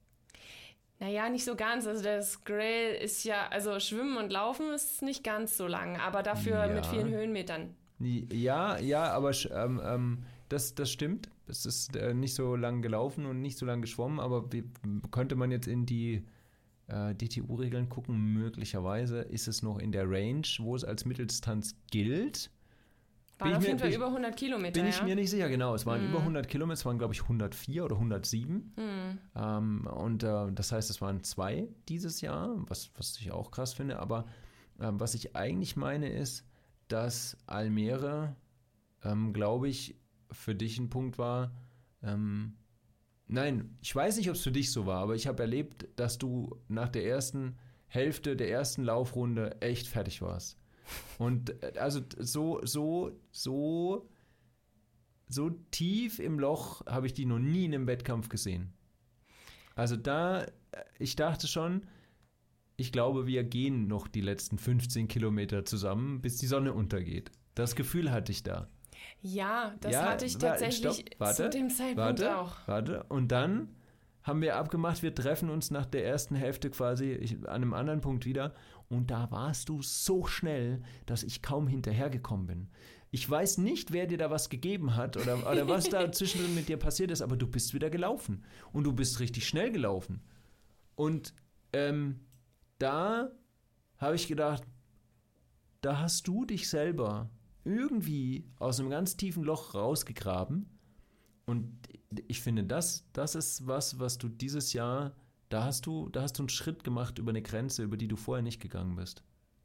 Naja, nicht so ganz. Also das Grail ist ja, also Schwimmen und Laufen ist nicht ganz so lang, aber dafür Ja. mit vielen Höhenmetern. Ja, ja, aber ähm, ähm, das, das stimmt. Es ist äh, nicht so lang gelaufen und nicht so lang geschwommen, aber wie, könnte man jetzt in die äh, D T U-Regeln gucken, möglicherweise ist es noch in der Range, wo es als Mitteldistanz gilt. War Bin auf ich jeden mir- Fall bin über hundert Kilometer, Bin ich ja? mir nicht sicher, genau. Es waren Mhm. über hundert Kilometer, es waren glaube ich hundertvier oder hundertsieben. Hm. Ähm, und äh, das heißt, es waren zwei dieses Jahr, was, was ich auch krass finde. Aber ähm, was ich eigentlich meine ist, dass Almere, ähm, glaube ich, für dich ein Punkt war. Ähm, nein, ich weiß nicht, ob es für dich so war, aber ich habe erlebt, dass du nach der ersten Hälfte der ersten Laufrunde echt fertig warst. Und äh, also so, so, so, so tief im Loch habe ich die noch nie in einem Wettkampf gesehen. Also da, äh, ich dachte schon, ich glaube, wir gehen noch die letzten fünfzehn Kilometer zusammen, bis die Sonne untergeht. Das Gefühl hatte ich da. Ja, das Ja, hatte ich wa- tatsächlich stopp, warte, zu dem Zeitpunkt warte, auch. Warte, und dann haben wir abgemacht, wir treffen uns nach der ersten Hälfte quasi ich, an einem anderen Punkt wieder und da warst du so schnell, dass ich kaum hinterhergekommen bin. Ich weiß nicht, wer dir da was gegeben hat oder, oder was da zwischendrin mit dir passiert ist, aber du bist wieder gelaufen und du bist richtig schnell gelaufen. Und ähm, da habe ich gedacht, da hast du dich selber irgendwie aus einem ganz tiefen Loch rausgegraben. Und ich finde, das, das ist was, was du dieses Jahr, da hast du, da hast du einen Schritt gemacht über eine Grenze, über die du vorher nicht gegangen bist.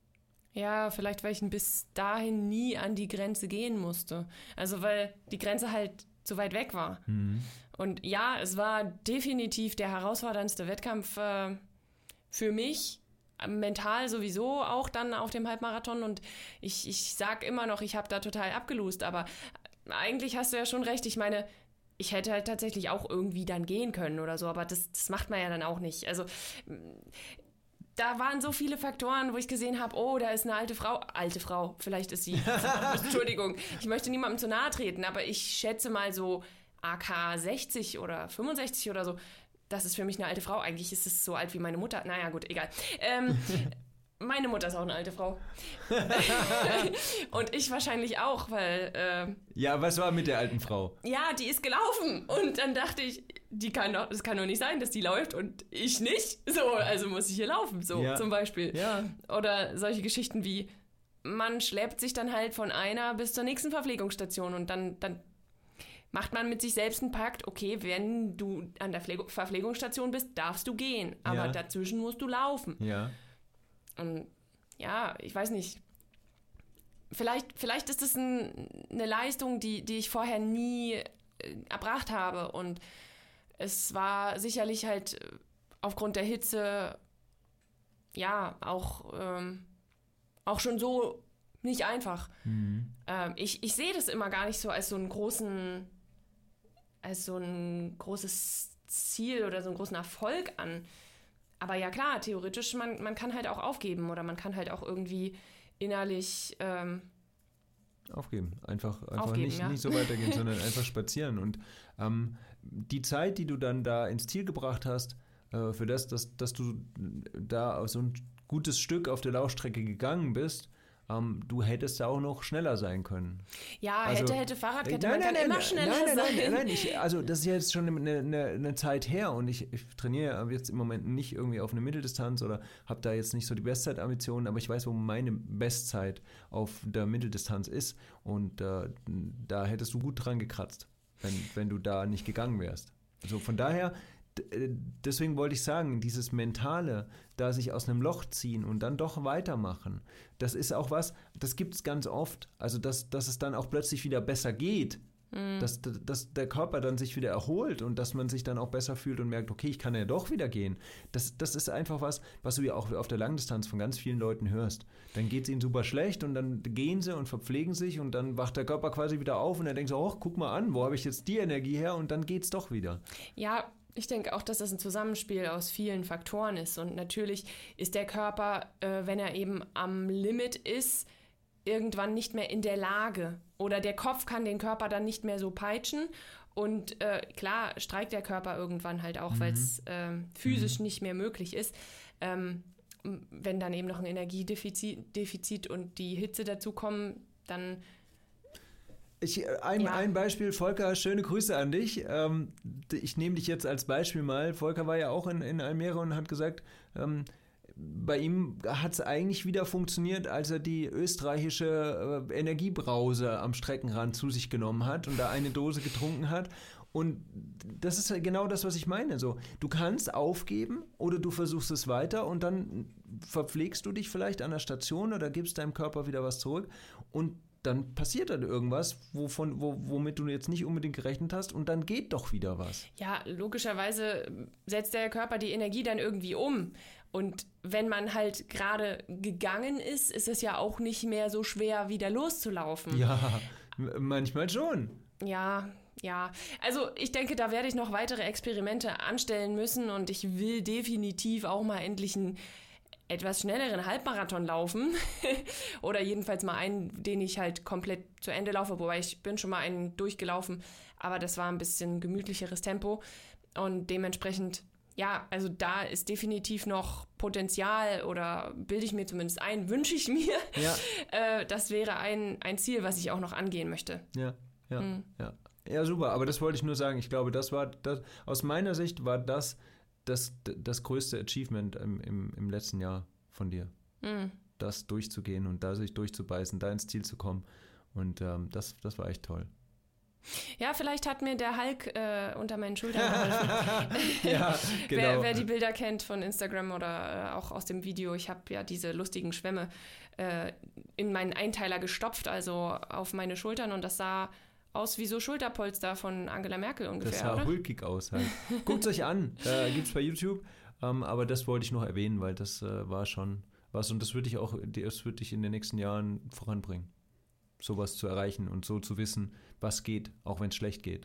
Ja, vielleicht, weil ich bis dahin nie an die Grenze gehen musste. Also, weil die Grenze halt zu weit weg war. Mhm. Und ja, es war definitiv der herausforderndste Wettkampf äh, für mich. Mental sowieso auch dann auf dem Halbmarathon. Und ich, ich sag immer noch, ich habe da total abgelost. Aber eigentlich hast du ja schon recht. Ich meine, ich hätte halt tatsächlich auch irgendwie dann gehen können oder so. Aber das, das macht man ja dann auch nicht. Also da waren so viele Faktoren, wo ich gesehen habe, oh, da ist eine alte Frau. Alte Frau, vielleicht ist sie. Entschuldigung, ich möchte niemandem zu nahe treten, aber ich schätze mal so A K sechzig oder fünfundsechzig oder so. Das ist für mich eine alte Frau. Eigentlich ist es so alt wie meine Mutter. Naja, gut, egal. Ähm, meine Mutter ist auch eine alte Frau. Und ich wahrscheinlich auch, weil... Äh, Ja, was war mit der alten Frau? ja, die ist gelaufen. Und dann dachte ich, die kann doch, es kann doch nicht sein, dass die läuft und ich nicht. So, also muss ich hier laufen, so Ja. zum Beispiel. Ja. Oder solche Geschichten wie, man schleppt sich dann halt von einer bis zur nächsten Verpflegungsstation und dann, dann macht man mit sich selbst einen Pakt, okay, wenn du an der Pflege- Verpflegungsstation bist, darfst du gehen, aber Ja. dazwischen musst du laufen. Ja. Und ja, ich weiß nicht, vielleicht, vielleicht ist es ein, eine Leistung, die, die ich vorher nie äh, erbracht habe und es war sicherlich halt äh, aufgrund der Hitze ja auch, ähm, auch schon so nicht einfach. Mhm. Ähm, ich, ich sehe das immer gar nicht so als so einen großen, als so ein großes Ziel oder so einen großen Erfolg an. Aber ja klar, theoretisch, man, man kann halt auch aufgeben oder man kann halt auch irgendwie innerlich, ähm, Aufgeben. Einfach, einfach Aufgeben, nicht, ja. nicht so weitergehen, sondern einfach spazieren. Und ähm, die Zeit, die du dann da ins Ziel gebracht hast, äh, für das, dass, dass du da so ein gutes Stück auf der Laufstrecke gegangen bist, ähm, du hättest da auch noch schneller sein können. Ja, Also, hätte, hätte Fahrradkette, nein, man kann nein, immer nein, schneller nein, nein, sein. Nein, nein, ich, also das ist jetzt schon eine, eine, eine Zeit her und ich, ich trainiere jetzt im Moment nicht irgendwie auf eine Mitteldistanz oder habe da jetzt nicht so die Bestzeitambitionen, aber ich weiß, wo meine Bestzeit auf der Mitteldistanz ist und äh, da hättest du gut dran gekratzt, wenn, wenn du da nicht gegangen wärst. Also von daher, deswegen wollte ich sagen, dieses Mentale, da sich aus einem Loch ziehen und dann doch weitermachen, das ist auch was, das gibt es ganz oft. Also, dass, dass es dann auch plötzlich wieder besser geht, mhm. dass, dass der Körper dann sich wieder erholt und dass man sich dann auch besser fühlt und merkt, okay, ich kann ja doch wieder gehen. Das, das ist einfach was, was du ja auch auf der Langdistanz von ganz vielen Leuten hörst. Dann geht es ihnen super schlecht und dann gehen sie und verpflegen sich und dann wacht der Körper quasi wieder auf und er denkt so, oh, guck mal an, wo habe ich jetzt die Energie her und dann geht es doch wieder. Ja, ich denke auch, dass das ein Zusammenspiel aus vielen Faktoren ist. Und natürlich ist der Körper, äh, wenn er eben am Limit ist, irgendwann nicht mehr in der Lage. Oder der Kopf kann den Körper dann nicht mehr so peitschen. Und äh, klar streikt der Körper irgendwann halt auch, mhm. weil es äh, physisch mhm. nicht mehr möglich ist. Ähm, wenn dann eben noch ein Energiedefizit Defizit und die Hitze dazu kommen, dann... Ich, ein, ja. ein Beispiel, Volker, schöne Grüße an dich. Ähm, ich nehme dich jetzt als Beispiel mal. Volker war ja auch in, in Almere und hat gesagt, ähm, bei ihm hat es eigentlich wieder funktioniert, als er die österreichische äh, Energiebrause am Streckenrand zu sich genommen hat und da eine Dose getrunken hat. Und das ist genau das, was ich meine. So, du kannst aufgeben oder du versuchst es weiter und dann verpflegst du dich vielleicht an der Station oder gibst deinem Körper wieder was zurück und dann passiert dann irgendwas, wovon, wo, womit du jetzt nicht unbedingt gerechnet hast und dann geht doch wieder was. Ja, logischerweise setzt der Körper die Energie dann irgendwie um. Und wenn man halt gerade gegangen ist, ist es ja auch nicht mehr so schwer, wieder loszulaufen. Ja, manchmal schon. Ja, ja. Also ich denke, da werde ich noch weitere Experimente anstellen müssen und ich will definitiv auch mal endlich ein etwas schnelleren Halbmarathon laufen oder jedenfalls mal einen, den ich halt komplett zu Ende laufe, wobei ich bin schon mal einen durchgelaufen, aber das war ein bisschen gemütlicheres Tempo und dementsprechend, ja, also da ist definitiv noch Potenzial oder bilde ich mir zumindest ein, wünsche ich mir. Ja. äh, das wäre ein, ein Ziel, was ich auch noch angehen möchte. Ja, ja, hm. ja. Ja, super, aber das wollte ich nur sagen. Ich glaube, das war, das, aus meiner Sicht war das Das, das größte Achievement im, im, im letzten Jahr von dir. Mm. Das durchzugehen und da sich durchzubeißen, da ins Ziel zu kommen. Und ähm, das, das war echt toll. Ja, vielleicht hat mir der Hulk äh, unter meinen Schultern geholfen. Ja, genau. wer, wer die Bilder kennt von Instagram oder äh, auch aus dem Video, ich habe ja diese lustigen Schwämme äh, in meinen Einteiler gestopft, also auf meine Schultern und das sah aus wie so Schulterpolster von Angela Merkel ungefähr, Das sah oder? hulkig aus halt. Guckt euch an, äh, gibt's bei YouTube, ähm, aber das wollte ich noch erwähnen, weil das äh, war schon was und das würde ich auch, das würde ich in den nächsten Jahren voranbringen, sowas zu erreichen und so zu wissen, was geht, auch wenn es schlecht geht.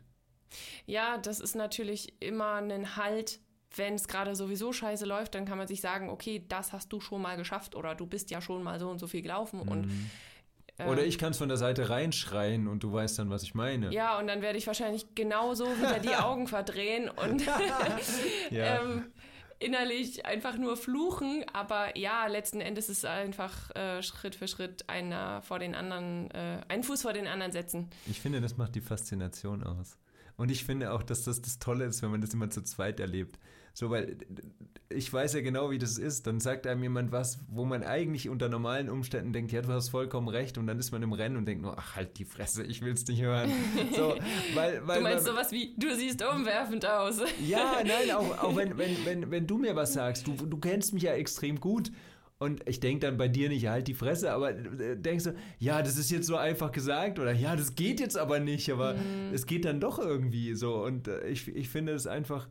Ja, das ist natürlich immer ein Halt, wenn es gerade sowieso scheiße läuft, dann kann man sich sagen, okay, das hast du schon mal geschafft oder du bist ja schon mal so und so viel gelaufen mhm. und Oder ich kann es von der Seite reinschreien und du weißt dann, was ich meine. Ja, und dann werde ich wahrscheinlich genauso wieder die Augen verdrehen und ja. ähm, innerlich einfach nur fluchen. Aber ja, letzten Endes ist es einfach äh, Schritt für Schritt einer vor den anderen, äh, einen Fuß vor den anderen setzen. Ich finde, das macht die Faszination aus. Und ich finde auch, dass das das Tolle ist, wenn man das immer zu zweit erlebt. So, weil ich weiß ja genau, wie das ist. Dann sagt einem jemand was, wo man eigentlich unter normalen Umständen denkt, ja, du hast vollkommen recht. Und dann ist man im Rennen und denkt nur, ach, halt die Fresse, ich will's nicht hören. So, weil, weil, du meinst weil, sowas wie, du siehst umwerfend aus. Ja, nein, auch, auch wenn, wenn, wenn, wenn du mir was sagst, du, du kennst mich ja extrem gut. Und ich denke dann bei dir nicht, halt die Fresse, aber denkst du, ja, das ist jetzt so einfach gesagt oder ja, das geht jetzt aber nicht, aber mm. es geht dann doch irgendwie so. Und ich, ich finde es einfach,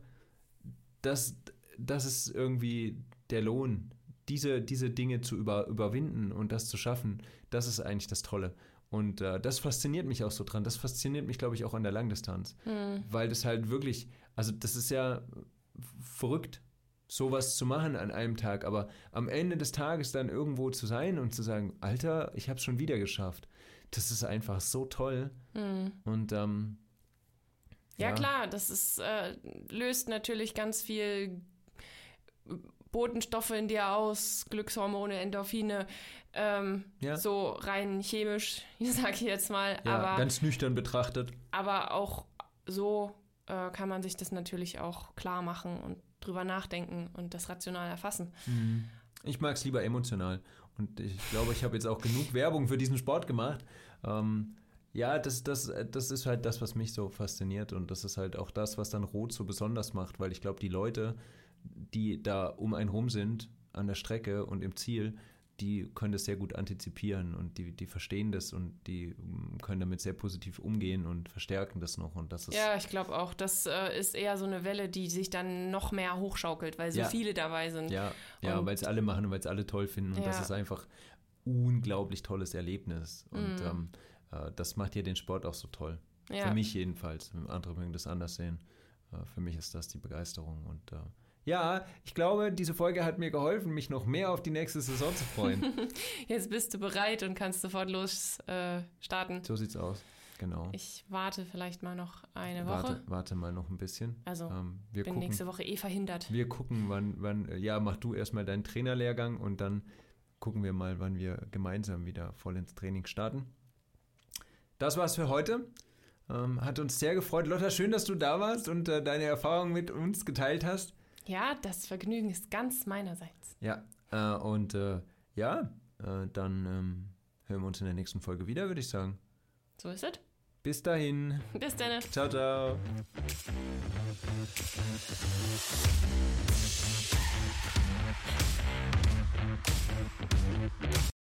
dass das ist irgendwie der Lohn, diese, diese Dinge zu über, überwinden und das zu schaffen, das ist eigentlich das Tolle. Und äh, das fasziniert mich auch so dran. Das fasziniert mich, glaube ich, auch an der Langdistanz. Mm. Weil das halt wirklich, also das ist ja verrückt, sowas zu machen an einem Tag, aber am Ende des Tages dann irgendwo zu sein und zu sagen, Alter, ich habe es schon wieder geschafft. Das ist einfach so toll. Mhm. Und ähm, ja, ja klar, das ist äh, löst natürlich ganz viel Botenstoffe in dir aus, Glückshormone, Endorphine, ähm, Ja. so rein chemisch, sag ich jetzt mal. Ja, aber, ganz nüchtern betrachtet. aber auch so äh, kann man sich das natürlich auch klar machen und drüber nachdenken und das rational erfassen. Ich mag es lieber emotional. Und ich glaube, ich habe jetzt auch genug Werbung für diesen Sport gemacht. Ähm, ja, das, das, das ist halt das, was mich so fasziniert. Und das ist halt auch das, was dann Rot so besonders macht. Weil ich glaube, die Leute, die da um einen rum sind, an der Strecke und im Ziel, die können das sehr gut antizipieren und die, die verstehen das und die mm, können damit sehr positiv umgehen und verstärken das noch. Und das ist Ja, ich glaube auch, das äh, ist eher so eine Welle, die sich dann noch mehr hochschaukelt, weil so Ja. viele dabei sind. Ja, ja Und- weil es alle machen und weil es alle toll finden. Und Ja. das ist einfach unglaublich tolles Erlebnis. Und ähm, äh, das macht ja den Sport auch so toll. Ja. Für mich jedenfalls. Andere mögen das anders sehen. Äh, für mich ist das die Begeisterung. Und äh, ja, ich glaube, diese Folge hat mir geholfen, mich noch mehr auf die nächste Saison zu freuen. Jetzt bist du bereit und kannst sofort los äh, starten. So sieht's aus. Genau. Ich warte vielleicht mal noch eine Woche. Warte, warte mal noch ein bisschen. Also, ähm, wir bin gucken, nächste Woche eh verhindert. Wir gucken, wann, wann, äh, ja, mach du erstmal deinen Trainerlehrgang und dann gucken wir mal, wann wir gemeinsam wieder voll ins Training starten. Das war's für heute. Ähm, hat uns sehr gefreut. Lotta, schön, dass du da warst und äh, deine Erfahrungen mit uns geteilt hast. Ja, das Vergnügen ist ganz meinerseits. Ja, äh, und äh, ja, äh, dann ähm, hören wir uns in der nächsten Folge wieder, würde ich sagen. So ist es. Bis dahin. Bis dann. Ciao, ciao.